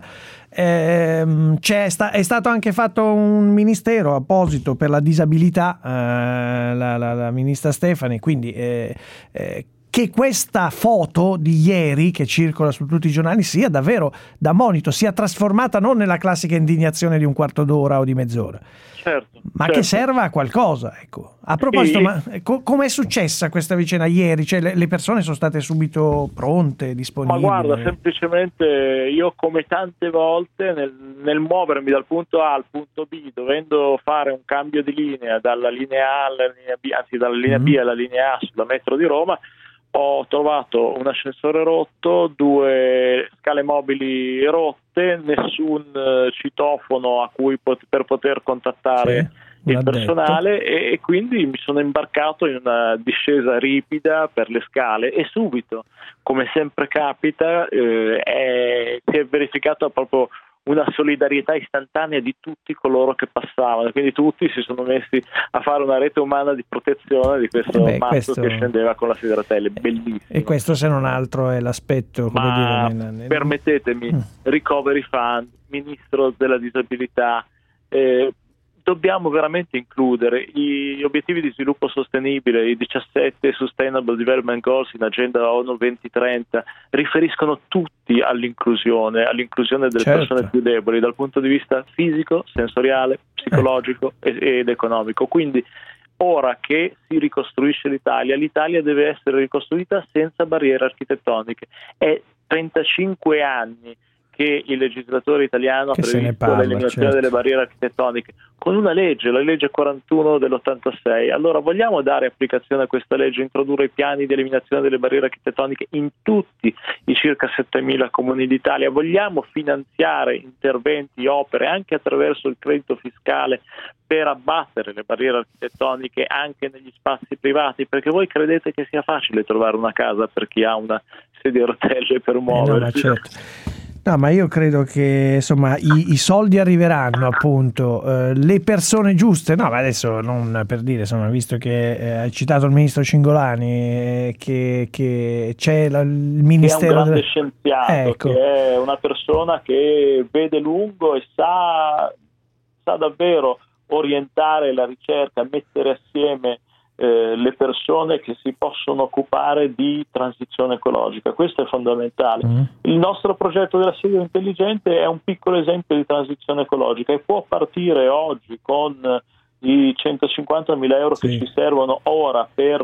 Ehm, c'è sta- è stato anche fatto un ministero apposito per la disabilità, eh, la, la, la ministra Stefani, quindi eh, eh, che questa foto di ieri che circola su tutti i giornali sia davvero da monito, sia trasformata non nella classica indignazione di un quarto d'ora o di mezz'ora, certo, ma certo. che serva a qualcosa. Ecco. A proposito, e... ma co- com'è successa questa vicenda ieri? Cioè, le, le persone sono state subito pronte, disponibili? Ma guarda, semplicemente io, come tante volte nel, nel muovermi dal punto A al punto B, dovendo fare un cambio di linea dalla linea A alla linea B, anzi dalla linea mm-hmm. B alla linea A sulla metro di Roma, ho trovato un ascensore rotto, due scale mobili rotte, nessun uh, citofono a cui pot- per poter contattare sì, il personale e, e quindi mi sono imbarcato in una discesa ripida per le scale e subito, come sempre capita, eh, è, si è verificata proprio una solidarietà istantanea di tutti coloro che passavano, quindi tutti si sono messi a fare una rete umana di protezione di questo Beh, mazzo questo... che scendeva con la sedia a rotelle, bellissimo. E questo, se non altro, è l'aspetto, come Ma dire, nel, nel... permettetemi, mm. Recovery Fund, Ministro della Disabilità, eh, dobbiamo veramente includere gli obiettivi di sviluppo sostenibile, i diciassette Sustainable Development Goals in agenda ONU duemilatrenta, riferiscono tutti all'inclusione, all'inclusione delle certo. persone più deboli dal punto di vista fisico, sensoriale, psicologico eh. ed economico. Quindi ora che si ricostruisce l'Italia, l'Italia deve essere ricostruita senza barriere architettoniche. È trentacinque anni che il legislatore italiano che ha previsto parla, l'eliminazione certo. delle barriere architettoniche con una legge, la legge quarantuno dell'ottantasei. Allora vogliamo dare applicazione a questa legge, introdurre i piani di eliminazione delle barriere architettoniche in tutti i circa settemila comuni d'Italia? Vogliamo finanziare interventi, opere anche attraverso il credito fiscale per abbattere le barriere architettoniche anche negli spazi privati? Perché voi credete che sia facile trovare una casa per chi ha una sedia a rotelle per muoversi? Eh no, ma certo. No, ma io credo che insomma i, i soldi arriveranno, appunto, eh, le persone giuste. No, ma adesso non per dire, insomma, visto che eh, hai citato il ministro Cingolani, eh, che, che c'è la, il ministero. È un grande delle... scienziato, ecco. che è una persona che vede lungo e sa, sa davvero orientare la ricerca, mettere assieme Eh, le persone che si possono occupare di transizione ecologica. Questo è fondamentale. Mm. Il nostro progetto della sedia intelligente è un piccolo esempio di transizione ecologica e può partire oggi con i centocinquantamila euro sì. che ci servono ora per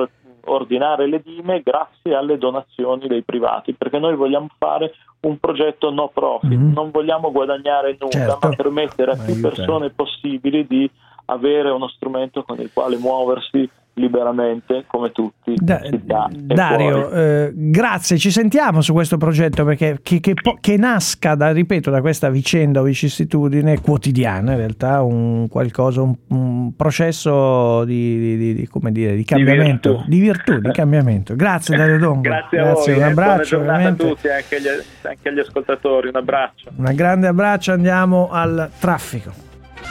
ordinare le dime grazie alle donazioni dei privati, perché noi vogliamo fare un progetto no profit, mm-hmm. non vogliamo guadagnare nulla, certo. ma permettere a più Aiuta. persone possibili di avere uno strumento con il quale muoversi liberamente come tutti. Da- città e Dario, fuori. eh, grazie, ci sentiamo su questo progetto, perché che, che, po- che nasca da, ripeto, da questa vicenda o vicissitudine quotidiana, in realtà un qualcosa, un, un processo di, di, di, di, come dire, di cambiamento, di virtù, di, cambiamento. Grazie Dario Dongo. Grazie a Grazie, voi, un eh, buona abbraccio, giornata veramente. a tutti, anche agli, anche agli ascoltatori, un abbraccio. Un grande abbraccio, andiamo al traffico.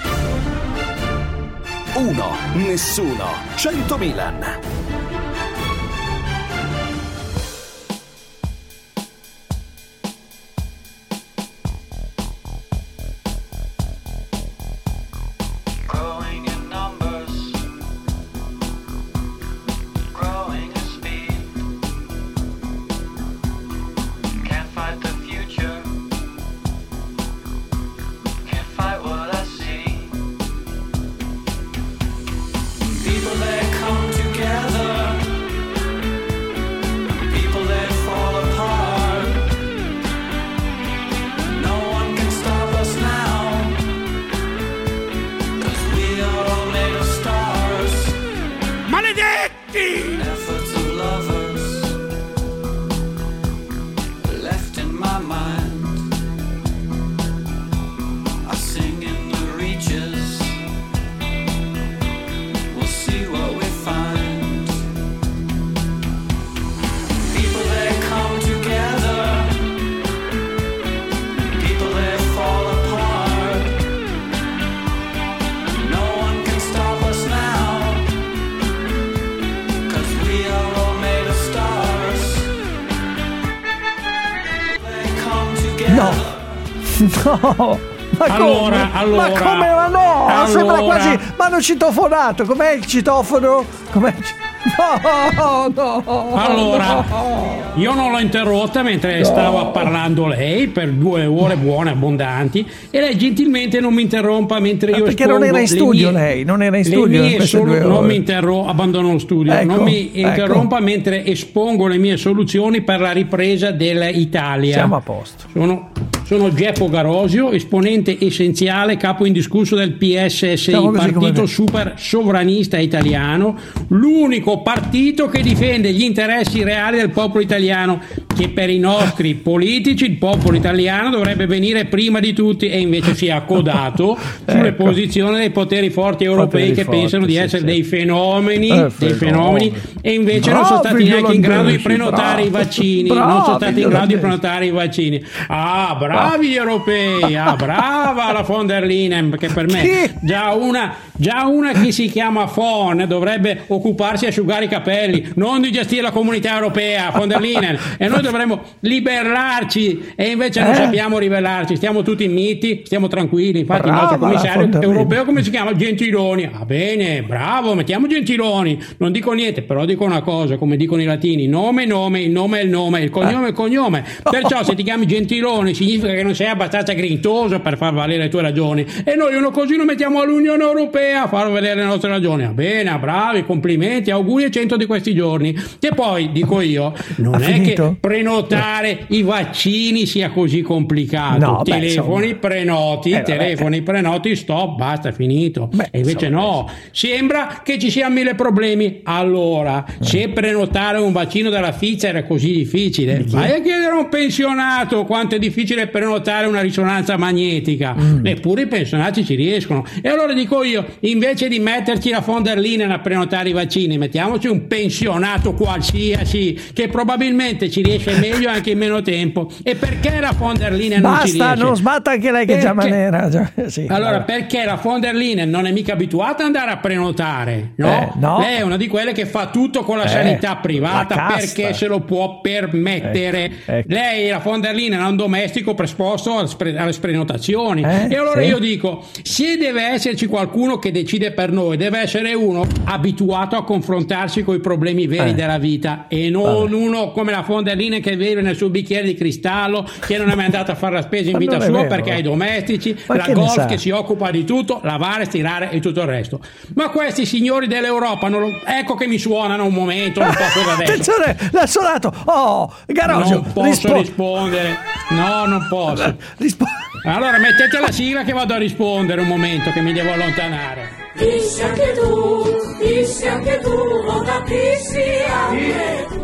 Uno, nessuno, cento Milan. Growing in numbers, growing in speed. Can't fight the future, can't fight what I see. People that come together, people that fall apart. No one can stop us now, 'cause we are all made of stars. Maledetti! Efforts of lovers left in my mind. I sing in the reaches. We'll see what we find. People that come together, people that fall apart. No one can stop us now, 'cause we are all made of stars. They come together. No, ma Allora, come? allora, ma come? Ma no, allora. sembra quasi. Ma hanno citofonato. Com'è il citofono? Com'è il ci- No, no. Allora, no. io non l'ho interrotta mentre No. stava parlando lei per due ore buone, abbondanti, e lei gentilmente non mi interrompa mentre Ma io perché espongo non era in le studio mie- lei? Non era in le studio mie in queste solu- due non ore. mi interrompa, abbandono lo studio. Ecco, non mi ecco. interrompa mentre espongo le mie soluzioni per la ripresa dell'Italia. Siamo a posto. Sono, sono Geppo Garosio, esponente essenziale, capo indiscusso del P S S I, Siamo così come partito me. super sovranista italiano, l'unico partito che difende gli interessi reali del popolo italiano, che per i nostri politici il popolo italiano dovrebbe venire prima di tutti, e invece si è accodato sulle Ecco. posizioni dei poteri forti europei Poteri che forti, pensano di sì, essere sì. dei fenomeni, Eh, dei fenomeni. fenomeni, e invece non sono Bravi stati neanche in grado di olandesi, prenotare bravi. i vaccini, Bravi non sono stati in grado di olandesi. prenotare i vaccini. Ah, bravi gli europei, ah, brava la von der Leyen, che per me Chi? già una, già una che si chiama Von dovrebbe occuparsi di asciugare i capelli, non di gestire la comunità europea, von der Leyen, e noi dovremmo liberarci, e invece non Eh? sappiamo ribellarci, stiamo tutti miti, stiamo tranquilli. Infatti Brava il nostro la von commissario der Leyen. europeo come si chiama? Gentiloni. Ah, bene, bravo, mettiamo Gentiloni, non dico niente, però dico una cosa, come dicono i latini: nome nome, il nome è il nome, il cognome è il cognome. Perciò se ti chiami Gentiloni significa che non sei abbastanza grintoso per far valere le tue ragioni, e noi uno così lo mettiamo all'Unione Europea a far vedere le nostre ragioni. Va bene, bravi, complimenti, auguri e cento di questi giorni. E poi dico io, non Ha è finito? che prenotare i vaccini sia così complicato. No, beh, telefoni, insomma. prenoti, Eh, vabbè. telefoni, prenoti, stop, basta, finito. Beh, E invece insomma, no, sembra che ci siano mille problemi. Allora, se prenotare un vaccino dalla Pfizer è così difficile, vai a chiedere a un pensionato quanto è difficile prenotare una risonanza magnetica. Neppure i pensionati ci riescono. E allora dico io, invece di metterci la von der Leyen a prenotare i vaccini, mettiamoci un pensionato qualsiasi che probabilmente ci riesce meglio anche in meno tempo. E perché la von der Leyen non ci Basta, riesce? non sbatta anche lei che è già Perché- manera. già- sì, Allora, vabbè. perché la von der Leyen non è mica abituata ad andare a prenotare, no? Eh, no. Lei è una di quelle che fa tutto con la Eh, sanità privata la casta. perché se lo può permettere. Ecco, ecco. Lei, la von der Leyen, è un domestico presposto alle, spre- alle prenotazioni. Eh, e allora sì. io dico, se deve esserci qualcuno che decide per noi, deve essere uno abituato a confrontarsi con i problemi veri Eh. della vita, e non uno come la von der Leyen bene che beve nel suo bicchiere di cristallo, che non è mai andato a fare la spesa in Ma vita non è sua vero. perché ha i domestici, Ma la che ne golf sa? che si occupa di tutto, lavare, stirare e tutto il resto. Ma questi signori dell'Europa, non lo- ecco che mi suonano un momento, non posso da adesso. Attenzione, l'ha suonato. Oh, Garosio, Non posso rispo- rispondere, no, non posso. Allora mettete la sigla che vado a rispondere un momento, che mi devo allontanare. Pisci anche tu, pisci anche tu, Luca, pisci anche tu.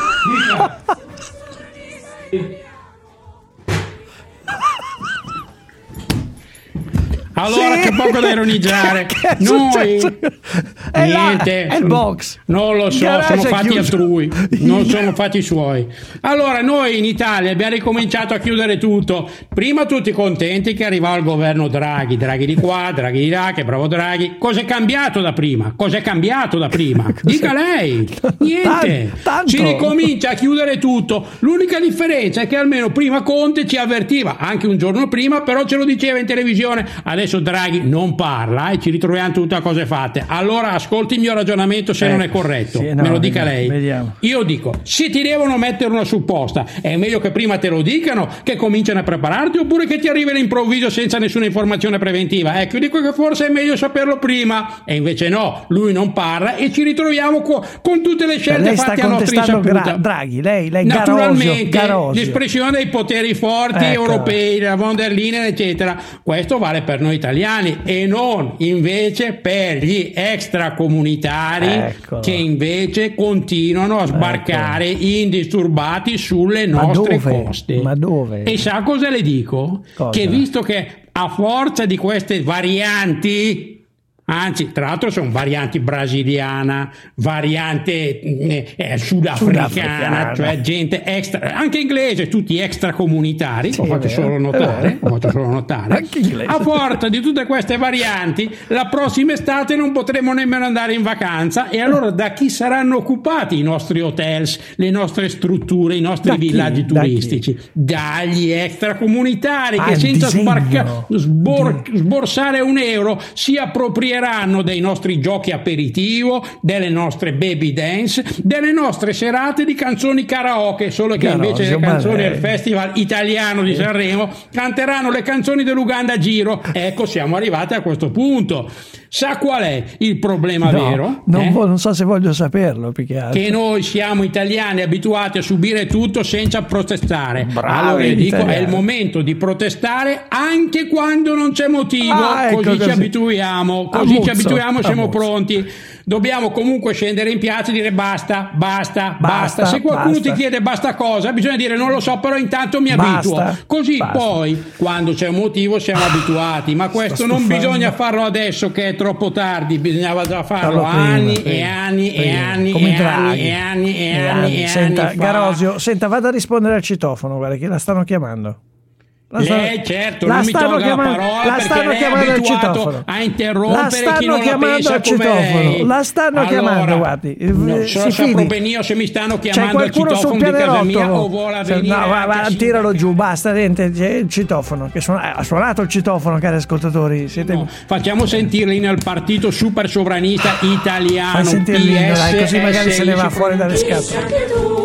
Allora, Sì. c'è poco da ironizzare. Che è Noi successo? È là, niente, è il box. non lo so, Garage sono è fatti chiuso. altrui, non sono fatti suoi. Allora, noi in Italia abbiamo ricominciato a chiudere tutto. Prima tutti contenti che arrivava il governo Draghi, Draghi di qua, Draghi di là, che bravo Draghi. Cos'è cambiato da prima? Cos'è cambiato da prima? Dica lei. Niente. Tan- tanto. Si ricomincia a chiudere tutto. L'unica differenza è che almeno prima Conte ci avvertiva, anche un giorno prima, però ce lo diceva in televisione. Adesso Draghi non parla e ci ritroviamo tutte a cose fatte. Allora ascolti il mio ragionamento se Ecco, non è corretto. sì, no, Me lo dica vediamo, lei. vediamo. Io dico, se ti devono mettere una supposta, è meglio che prima te lo dicano, che cominciano a prepararti, oppure che ti arrivi all'improvviso senza nessuna informazione preventiva. Ecco, io dico che forse è meglio saperlo prima. E invece no, lui non parla e ci ritroviamo co- con tutte le scelte Lei sta fatte a nostra contestando insaputa. Gra- Draghi, lei, lei Naturalmente, Garosio, Garosio. l'espressione dei poteri forti Ecco. europei, la von der Leyen, eccetera. Questo vale per noi italiani e non invece per gli extracomunitari Eccolo. che invece continuano a sbarcare indisturbati sulle Ma nostre dove? coste. Ma dove? E sa cosa le dico? Cosa? Che visto che a forza di queste varianti, anzi, tra l'altro sono varianti brasiliana, variante eh, eh, sudafricana, Sudafricana. cioè gente extra, anche inglese, tutti extracomunitari, Sì, ho è fatto vero, solo è notare, vero. ho fatto solo notare. Anche inglese. A forza di tutte queste varianti, la prossima estate non potremo nemmeno andare in vacanza e allora da chi saranno occupati i nostri hotels, le nostre strutture, i nostri Da chi? villaggi Da chi? turistici? Dagli extracomunitari Ah, che il senza disegno. sbarca- sbor- sborsare un euro si approprieranno dei nostri giochi aperitivo, delle nostre baby dance, delle nostre serate di canzoni karaoke, solo che Garosio, invece le ma canzoni lei- del Festival Italiano di Sanremo canteranno le canzoni dell'Uganda a giro. Ecco, siamo arrivati a questo punto. Sa qual è il problema No, vero? non, Eh? vo- non so se voglio saperlo, più che altro. Che noi siamo italiani abituati a subire tutto senza protestare. Bravi Allora io gli dico, è italiani. il momento di protestare anche quando non c'è motivo, Ah, ecco così ci così. abituiamo, A così muzzo, ci abituiamo, a siamo muzzo. pronti. Dobbiamo comunque scendere in piazza e dire basta, basta, basta. Basta, Se qualcuno basta. ti chiede basta cosa, bisogna dire non lo so, però intanto mi abituo. Basta, Così basta. poi, quando c'è un motivo, siamo abituati. Ma questo non stufando. bisogna farlo adesso che è troppo tardi, bisognava già farlo Farlo prima, anni prima, e anni e prima. anni Come e anni Draghi. e anni e E anni e Senta, anni fa. Garosio, senta, vada a rispondere al citofono, guarda che la stanno chiamando. La Lei certo, la non mi stanno tolga la chiamando- parola la perché stanno lei è chiamando al abituato citofono. a interrompere La chi stanno non la chiamando pensa al come citofono. lei. La stanno Allora, chiamando, guardi. non Eh, so si se fidi. appropriate se mi stanno C'è chiamando al qualcuno sul citofono di casa mia o pianerottolo? vuole Cioè, venire no, va, va, anche tiralo giù, basta, niente, c'è il citofono. Che suona- ha suonato il citofono, cari ascoltatori. Siete... No, facciamo sentire l'inno al partito super sovranista italiano. Fai sentire l'inno, dai, così magari se ne va P S I. fuori dalle scatole.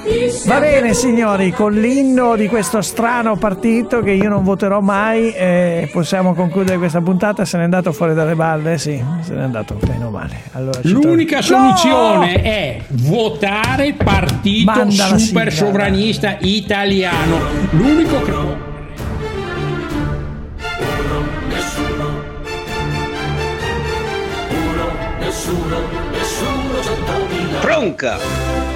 Va bene signori, con l'inno di questo strano partito che io non voterò mai, eh, possiamo concludere questa puntata. Se n'è andato fuori dalle balle, sì, se n'è andato bene o male. Allora, ci L'unica torno- soluzione No! è votare partito Manda la super sigla, sovranista italiano. L'unico che può. Tronca!